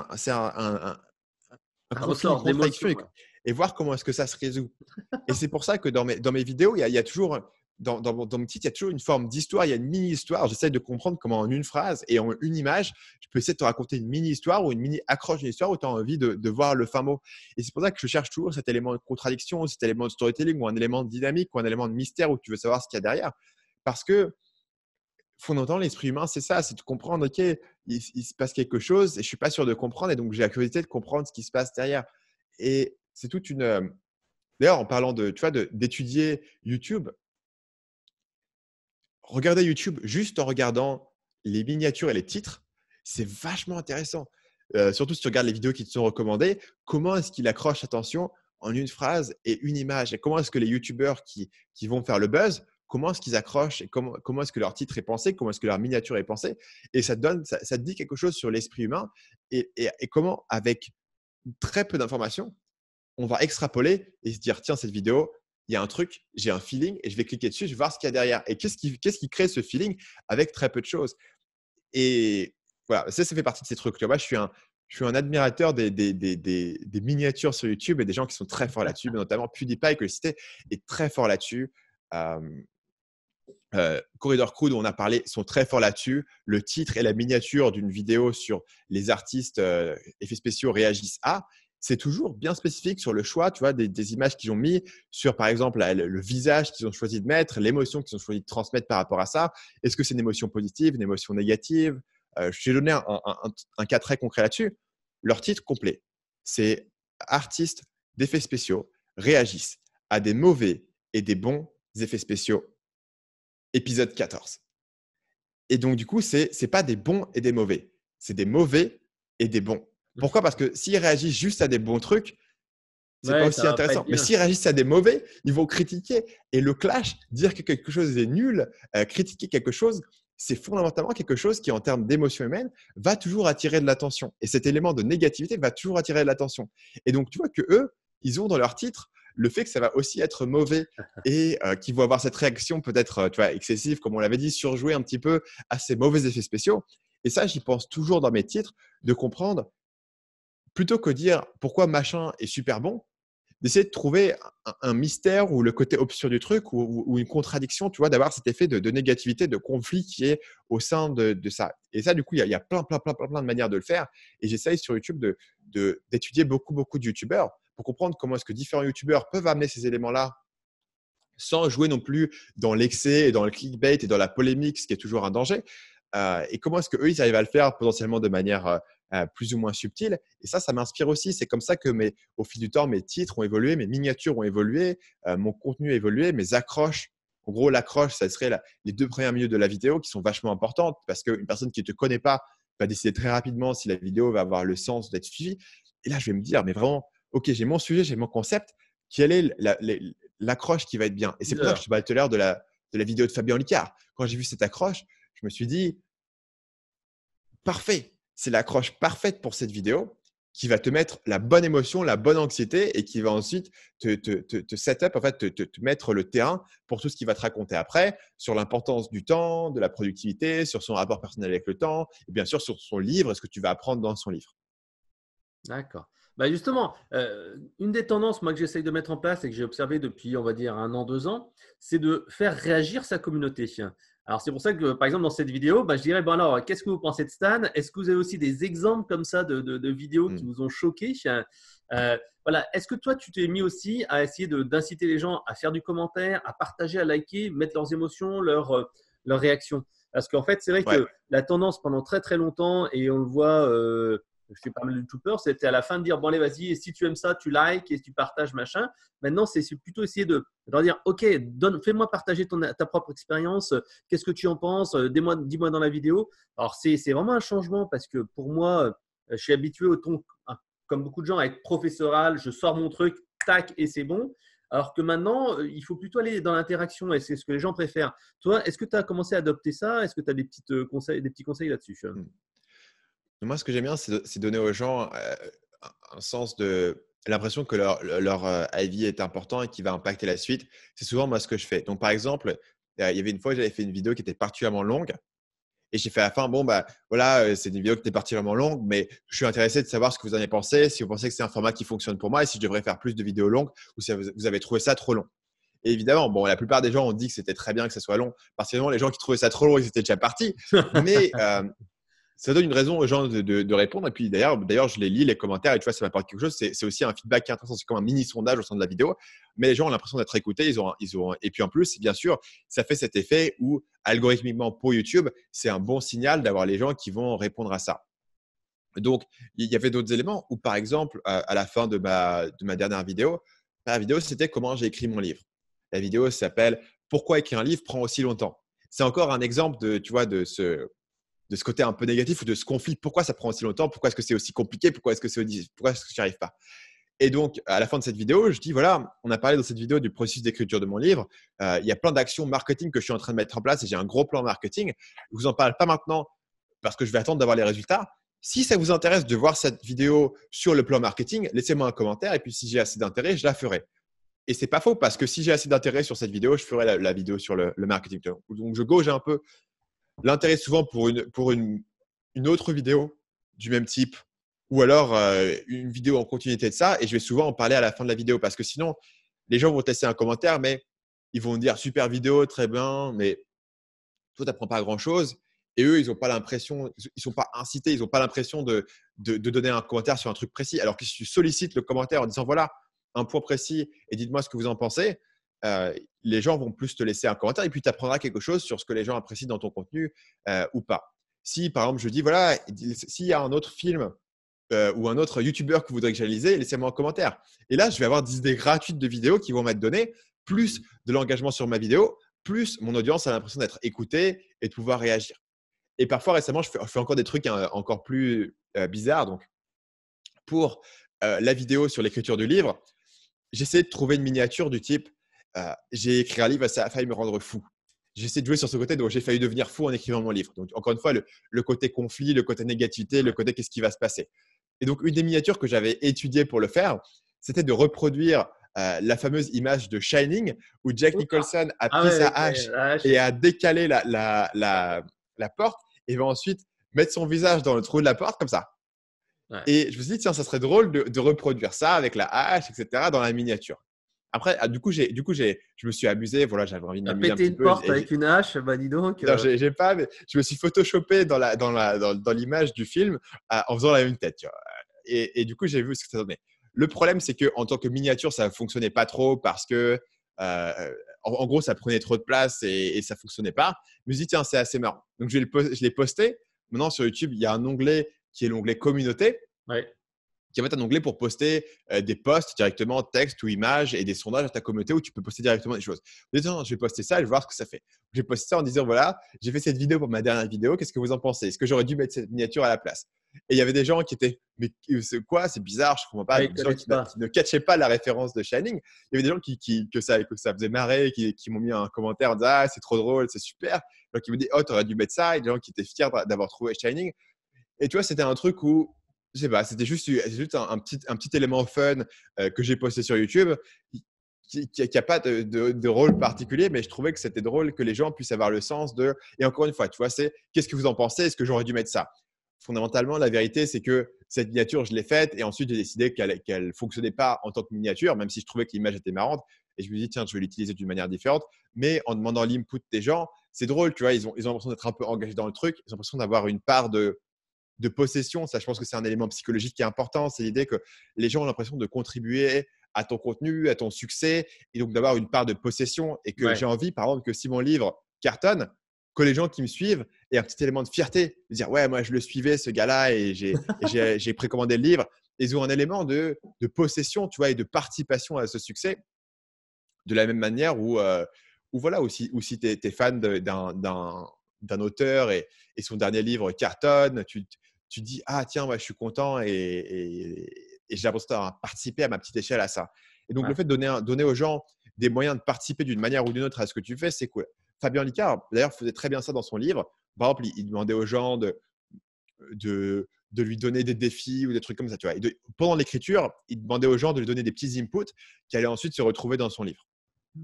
un Un conflit, une ressort d'émotion. contradiction Ouais. et voir comment est-ce que ça se résout. Et c'est pour ça que dans mes vidéos, il y a toujours dans mon titre, il y a toujours une forme d'histoire, il y a une mini-histoire. J'essaie de comprendre comment en une phrase et en une image, je peux essayer de te raconter une mini-histoire ou une mini-accroche d'une histoire où tu as envie de voir le fin mot. Et c'est pour ça que je cherche toujours cet élément de contradiction, cet élément de storytelling ou un élément de dynamique ou un élément de mystère où tu veux savoir ce qu'il y a derrière. Parce que fondamentalement, l'esprit humain, c'est ça, c'est de comprendre, OK, il se passe quelque chose et je ne suis pas sûr de comprendre et donc j'ai la curiosité de comprendre ce qui se passe derrière. Et c'est toute une… D'ailleurs, en parlant de, tu vois, d'étudier YouTube, regarder YouTube juste en regardant les miniatures et les titres, c'est vachement intéressant. Surtout si tu regardes les vidéos qui te sont recommandées, comment est-ce qu'il accroche l'attention en une phrase et une image? Et comment est-ce que les YouTubeurs qui vont faire le buzz, comment est-ce qu'ils accrochent et comment est-ce que leur titre est pensé, comment est-ce que leur miniature est pensée? Et ça te dit quelque chose sur l'esprit humain et comment, avec très peu d'informations, on va extrapoler et se dire, tiens, cette vidéo, il y a un truc, j'ai un feeling et je vais cliquer dessus, je vais voir ce qu'il y a derrière. Et qu'est-ce qui crée ce feeling avec très peu de choses? Et voilà, ça fait partie de ces trucs. Tu vois, je suis un admirateur des miniatures sur YouTube et des gens qui sont très forts là-dessus, mais notamment PewDiePie, que je citais, est très fort là-dessus. Corridor Crew, dont on a parlé, sont très forts là-dessus. Le titre et la miniature d'une vidéo sur les artistes effets spéciaux réagissent à, c'est toujours bien spécifique sur le choix, tu vois, des images qu'ils ont mis, sur par exemple le visage qu'ils ont choisi de mettre, l'émotion qu'ils ont choisi de transmettre par rapport à ça. Est-ce que c'est une émotion positive, une émotion négative? Je t'ai donné un cas très concret là-dessus. Leur titre complet, c'est artistes d'effets spéciaux réagissent à des mauvais et des bons effets spéciaux, épisode 14. Et donc, du coup, ce n'est pas des bons et des mauvais, c'est des mauvais et des bons. Pourquoi? Parce que s'ils réagissent juste à des bons trucs, c'est pas Ouais, ça aussi va pas être intéressant. Mais bien. s'ils réagissent à des mauvais, ils vont critiquer. Et le clash, dire que quelque chose est nul, critiquer quelque chose, c'est fondamentalement quelque chose qui, en termes d'émotion humaine, va toujours attirer de l'attention. Et cet élément de négativité va toujours attirer de l'attention. Et donc, tu vois que eux, ils ont dans leur titre le fait que ça va aussi être mauvais et qu'ils vont avoir cette réaction peut-être tu vois, excessive, comme on l'avait dit, surjouer un petit peu à ces mauvais effets spéciaux. Et ça, j'y pense toujours dans mes titres, de comprendre, plutôt que dire pourquoi machin est super bon, d'essayer de trouver un mystère ou le côté obscur du truc ou une contradiction, tu vois, d'avoir cet effet de négativité, de conflit qui est au sein de ça. Et ça, du coup, il y a plein de manières de le faire. Et j'essaye sur YouTube d'étudier beaucoup de YouTubeurs pour comprendre comment est-ce que différents YouTubeurs peuvent amener ces éléments-là sans jouer non plus dans l'excès et dans le clickbait et dans la polémique, ce qui est toujours un danger. Et comment est-ce qu'eux, ils arrivent à le faire potentiellement de manière plus ou moins subtile. Et ça m'inspire aussi. C'est comme ça que au fil du temps, mes titres ont évolué, mes miniatures ont évolué, mon contenu a évolué, mes accroches. En gros, l'accroche, ça serait les 2 premières minutes de la vidéo qui sont vachement importantes parce qu'une personne qui ne te connaît pas va décider très rapidement si la vidéo va avoir le sens d'être suivie. Et là, je vais me dire, mais vraiment, OK, j'ai mon sujet, j'ai mon concept. Quelle est l'accroche qui va être bien? Et c'est pour ça que je te parlais tout à l'heure de la vidéo de Fabien Licard. Quand j'ai vu cette accroche, je me suis dit, parfait, c'est l'accroche parfaite pour cette vidéo qui va te mettre la bonne émotion, la bonne anxiété et qui va ensuite te set up, en fait, te mettre le terrain pour tout ce qu'il va te raconter après sur l'importance du temps, de la productivité, sur son rapport personnel avec le temps et bien sûr sur son livre et ce que tu vas apprendre dans son livre. D'accord. Bah justement, une des tendances moi, que j'essaye de mettre en place et que j'ai observé depuis, on va dire, 1 an, 2 ans, c'est de faire réagir sa communauté. Alors, c'est pour ça que, par exemple, dans cette vidéo, bah, je dirais, bon alors, qu'est-ce que vous pensez de Stan? Est-ce que vous avez aussi des exemples comme ça de vidéos qui vous ont choqué? Voilà. Est-ce que toi, tu t'es mis aussi à essayer d'inciter les gens à faire du commentaire, à partager, à liker, mettre leurs émotions, leurs réactions? Parce qu'en fait, c'est vrai Ouais. que la tendance pendant très longtemps, et on le voit, je fais pas mal de YouTubeurs, c'était à la fin de dire, bon allez, vas-y, et si tu aimes ça, tu likes et tu partages, machin. Maintenant, c'est plutôt essayer de leur dire, ok, fais-moi partager ta propre expérience, qu'est-ce que tu en penses, dis-moi dans la vidéo. Alors, c'est vraiment un changement parce que pour moi, je suis habitué au ton, comme beaucoup de gens, à être professoral, je sors mon truc, tac, et c'est bon. Alors que maintenant, il faut plutôt aller dans l'interaction et c'est ce que les gens préfèrent. Toi, est-ce que tu as commencé à adopter ça? Est-ce que tu as des petits conseils là-dessus? Moi, ce que j'aime bien, c'est donner aux gens un sens de l'impression que leur avis est important et qui va impacter la suite. C'est souvent moi ce que je fais. Donc, par exemple, il y avait une fois, j'avais fait une vidéo qui était particulièrement longue et j'ai fait à la fin, bon, bah voilà, c'est une vidéo qui était particulièrement longue, mais je suis intéressé de savoir ce que vous en avez pensé, si vous pensez que c'est un format qui fonctionne pour moi et si je devrais faire plus de vidéos longues ou si vous avez trouvé ça trop long. Et évidemment, bon, la plupart des gens ont dit que c'était très bien que ça soit long, parce que sinon, les gens qui trouvaient ça trop long, ils étaient déjà partis. Mais ça donne une raison aux gens de répondre. Et puis d'ailleurs, je les lis, les commentaires, et tu vois, ça m'apporte quelque chose. C'est aussi un feedback qui est intéressant. C'est comme un mini sondage au sein de la vidéo. Mais les gens ont l'impression d'être écoutés. Et puis en plus, bien sûr, ça fait cet effet où, algorithmiquement pour YouTube, c'est un bon signal d'avoir les gens qui vont répondre à ça. Donc, il y avait d'autres éléments où, par exemple, à la fin de ma dernière vidéo, la vidéo, c'était comment j'ai écrit mon livre. La vidéo s'appelle Pourquoi écrire un livre prend aussi longtemps. C'est encore un exemple tu vois, de ce côté un peu négatif ou de ce conflit. Pourquoi ça prend aussi longtemps? Pourquoi est-ce que c'est aussi compliqué? Pourquoi est-ce que j'y arrive pas? Et donc, à la fin de cette vidéo, je dis, voilà, on a parlé dans cette vidéo du processus d'écriture de mon livre. Il y a plein d'actions marketing que je suis en train de mettre en place et j'ai un gros plan marketing. Je vous en parle pas maintenant parce que je vais attendre d'avoir les résultats. Si ça vous intéresse de voir cette vidéo sur le plan marketing, laissez-moi un commentaire et puis si j'ai assez d'intérêt, je la ferai. Et c'est pas faux parce que si j'ai assez d'intérêt sur cette vidéo, je ferai la vidéo sur le marketing. Donc, je gauge un peu l'intérêt souvent pour une autre vidéo du même type ou alors une vidéo en continuité de ça et je vais souvent en parler à la fin de la vidéo parce que sinon, les gens vont tester un commentaire, mais ils vont dire super vidéo, très bien, mais toi, tu n'apprends pas grand-chose. Et eux, ils n'ont pas l'impression, ils ne sont pas incités, ils n'ont pas l'impression de donner un commentaire sur un truc précis. Alors que si tu sollicites le commentaire en disant voilà, un point précis et dites-moi ce que vous en pensez, les gens vont plus te laisser un commentaire et puis tu apprendras quelque chose sur ce que les gens apprécient dans ton contenu ou pas. Si par exemple, je dis voilà, s'il y a un autre film ou un autre YouTuber que vous voudrez que j'analyse, laissez-moi un commentaire. Et là, je vais avoir des idées gratuites de vidéos qui vont m'être données, plus de l'engagement sur ma vidéo, plus mon audience a l'impression d'être écoutée et de pouvoir réagir. Et parfois, récemment, je fais encore des trucs encore plus bizarres. Donc, pour la vidéo sur l'écriture du livre, j'essaie de trouver une miniature du type j'ai écrit un livre, ça a failli me rendre fou. J'essaie de jouer sur ce côté, donc j'ai failli devenir fou en écrivant mon livre. Donc, encore une fois, le côté conflit, le côté négativité, le côté qu'est-ce qui va se passer. Et donc, une des miniatures que j'avais étudiées pour le faire, c'était de reproduire la fameuse image de Shining où Jack Nicholson a Ah pris ouais, sa avec hache la hache. et a décalé la porte et va ensuite mettre son visage dans le trou de la porte comme ça. Ouais. Et je me suis dit, tiens, ça serait drôle de reproduire ça avec la hache, etc., dans la miniature. Après, du coup, je me suis amusé. Voilà, j'avais envie de T'as m'amuser un pété petit une peu. porte avec une hache, bah dis donc. Non, j'ai pas, mais je me suis photoshopé dans l'image du film en faisant la même tête. Tu vois. Et du coup, j'ai vu ce que ça donnait. Le problème, c'est qu'en tant que miniature, ça ne fonctionnait pas trop parce que, en gros, ça prenait trop de place et ça ne fonctionnait pas. Je me suis dit, tiens, c'est assez marrant. Donc, je l'ai posté. Maintenant, sur YouTube, il y a un onglet qui est l'onglet communauté Ouais. qui est en fait un onglet pour poster des posts directement, texte ou images et des sondages à ta communauté où tu peux poster directement des choses. Je vais poster ça et je vais voir ce que ça fait. J'ai posté ça en disant voilà, j'ai fait cette vidéo pour ma dernière vidéo, qu'est-ce que vous en pensez? Est-ce que j'aurais dû mettre cette miniature à la place? Et il y avait des gens qui étaient mais c'est quoi? C'est bizarre, je ne comprends pas. Ouais, ils Des gens connaissent pas. qui ne catchaient pas la référence de Shining. Il y avait des gens que ça faisait marrer, qui m'ont mis un commentaire en disant ah, c'est trop drôle, c'est super. Des gens qui me disaient oh, tu aurais dû mettre ça. Et des gens qui étaient fiers d'avoir trouvé Shining. Et tu vois, c'était un truc où, je sais pas, c'était juste un petit élément fun que j'ai posté sur YouTube qui n'a pas de rôle particulier, mais je trouvais que c'était drôle que les gens puissent avoir le sens de. Et encore une fois, tu vois, c'est qu'est-ce que vous en pensez? Est-ce que j'aurais dû mettre ça? Fondamentalement, la vérité, c'est que cette miniature, je l'ai faite et ensuite j'ai décidé qu'elle ne fonctionnait pas en tant que miniature, même si je trouvais que l'image était marrante. Et je me dis, tiens, je vais l'utiliser d'une manière différente. Mais en demandant l'input des gens, c'est drôle, tu vois, ils ont l'impression d'être un peu engagés dans le truc, ils ont l'impression d'avoir une part de possession. Ça, je pense que c'est un élément psychologique qui est important. C'est l'idée que les gens ont l'impression de contribuer à ton contenu, à ton succès, et donc d'avoir une part de possession. Et que Ouais. j'ai envie, par exemple, que si mon livre cartonne, que les gens qui me suivent aient un petit élément de fierté, de dire ouais, moi je le suivais ce gars-là et j'ai précommandé le livre. Ils ont un élément de possession, tu vois, et de participation à ce succès. De la même manière où voilà, si tu es fan d'un auteur et son dernier livre cartonne, tu dis ah tiens, moi je suis content et j'ai l'impression d'avoir participé à ma petite échelle à ça. Et donc Ouais. le fait de donner aux gens des moyens de participer d'une manière ou d'une autre à ce que tu fais, c'est cool. Fabien Licard, d'ailleurs, faisait très bien ça dans son livre. Par exemple, il demandait aux gens de lui donner des défis ou des trucs comme ça. Tu vois. Pendant l'écriture, il demandait aux gens de lui donner des petits inputs qui allaient ensuite se retrouver dans son livre.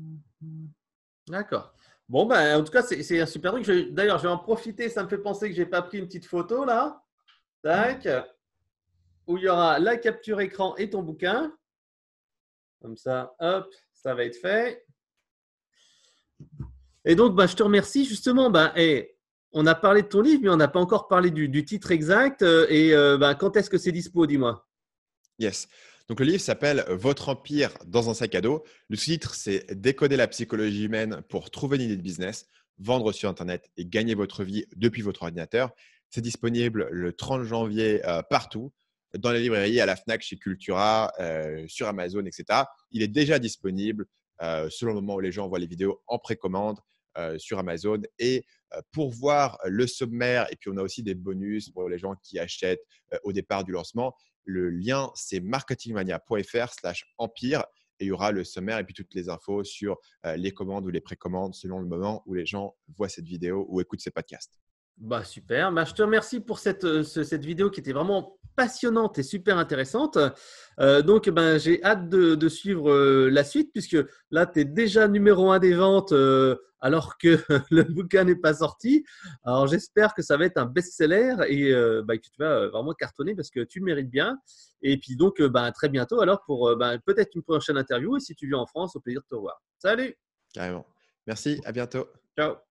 D'accord. Bon, ben, en tout cas, c'est un super truc. D'ailleurs, je vais en profiter. Ça me fait penser que j'ai pas pris une petite photo là. Tac. Où il y aura la capture écran et ton bouquin. Comme ça, hop, ça va être fait. Et donc, bah, je te remercie justement. Bah, on a parlé de ton livre, mais on n'a pas encore parlé du titre exact. Bah, quand est-ce que c'est dispo, dis-moi? Yes. Donc, le livre s'appelle Votre empire dans un sac à dos. Le sous-titre, c'est Décoder la psychologie humaine pour trouver une idée de business, vendre sur Internet et gagner votre vie depuis votre ordinateur. C'est disponible le 30 janvier partout, dans les librairies, à la Fnac, chez Cultura, sur Amazon, etc. Il est déjà disponible selon le moment où les gens voient les vidéos en précommande sur Amazon. Et pour voir le sommaire, et puis on a aussi des bonus pour les gens qui achètent au départ du lancement. Le lien, c'est marketingmania.fr/empire et il y aura le sommaire et puis toutes les infos sur les commandes ou les précommandes selon le moment où les gens voient cette vidéo ou écoutent ces podcasts. Bah, super. Bah, je te remercie pour cette vidéo qui était vraiment passionnante et super intéressante. Donc, ben, j'ai hâte de suivre la suite puisque là, tu es déjà numéro 1 des ventes alors que le bouquin n'est pas sorti. Alors, j'espère que ça va être un best-seller et bah, que tu vas vraiment cartonner parce que tu le mérites bien. Et puis, donc, bah, à très bientôt alors pour bah, peut-être une prochaine interview. Et si tu viens en France, au plaisir de te voir. Salut! Carrément. Merci, à bientôt. Ciao!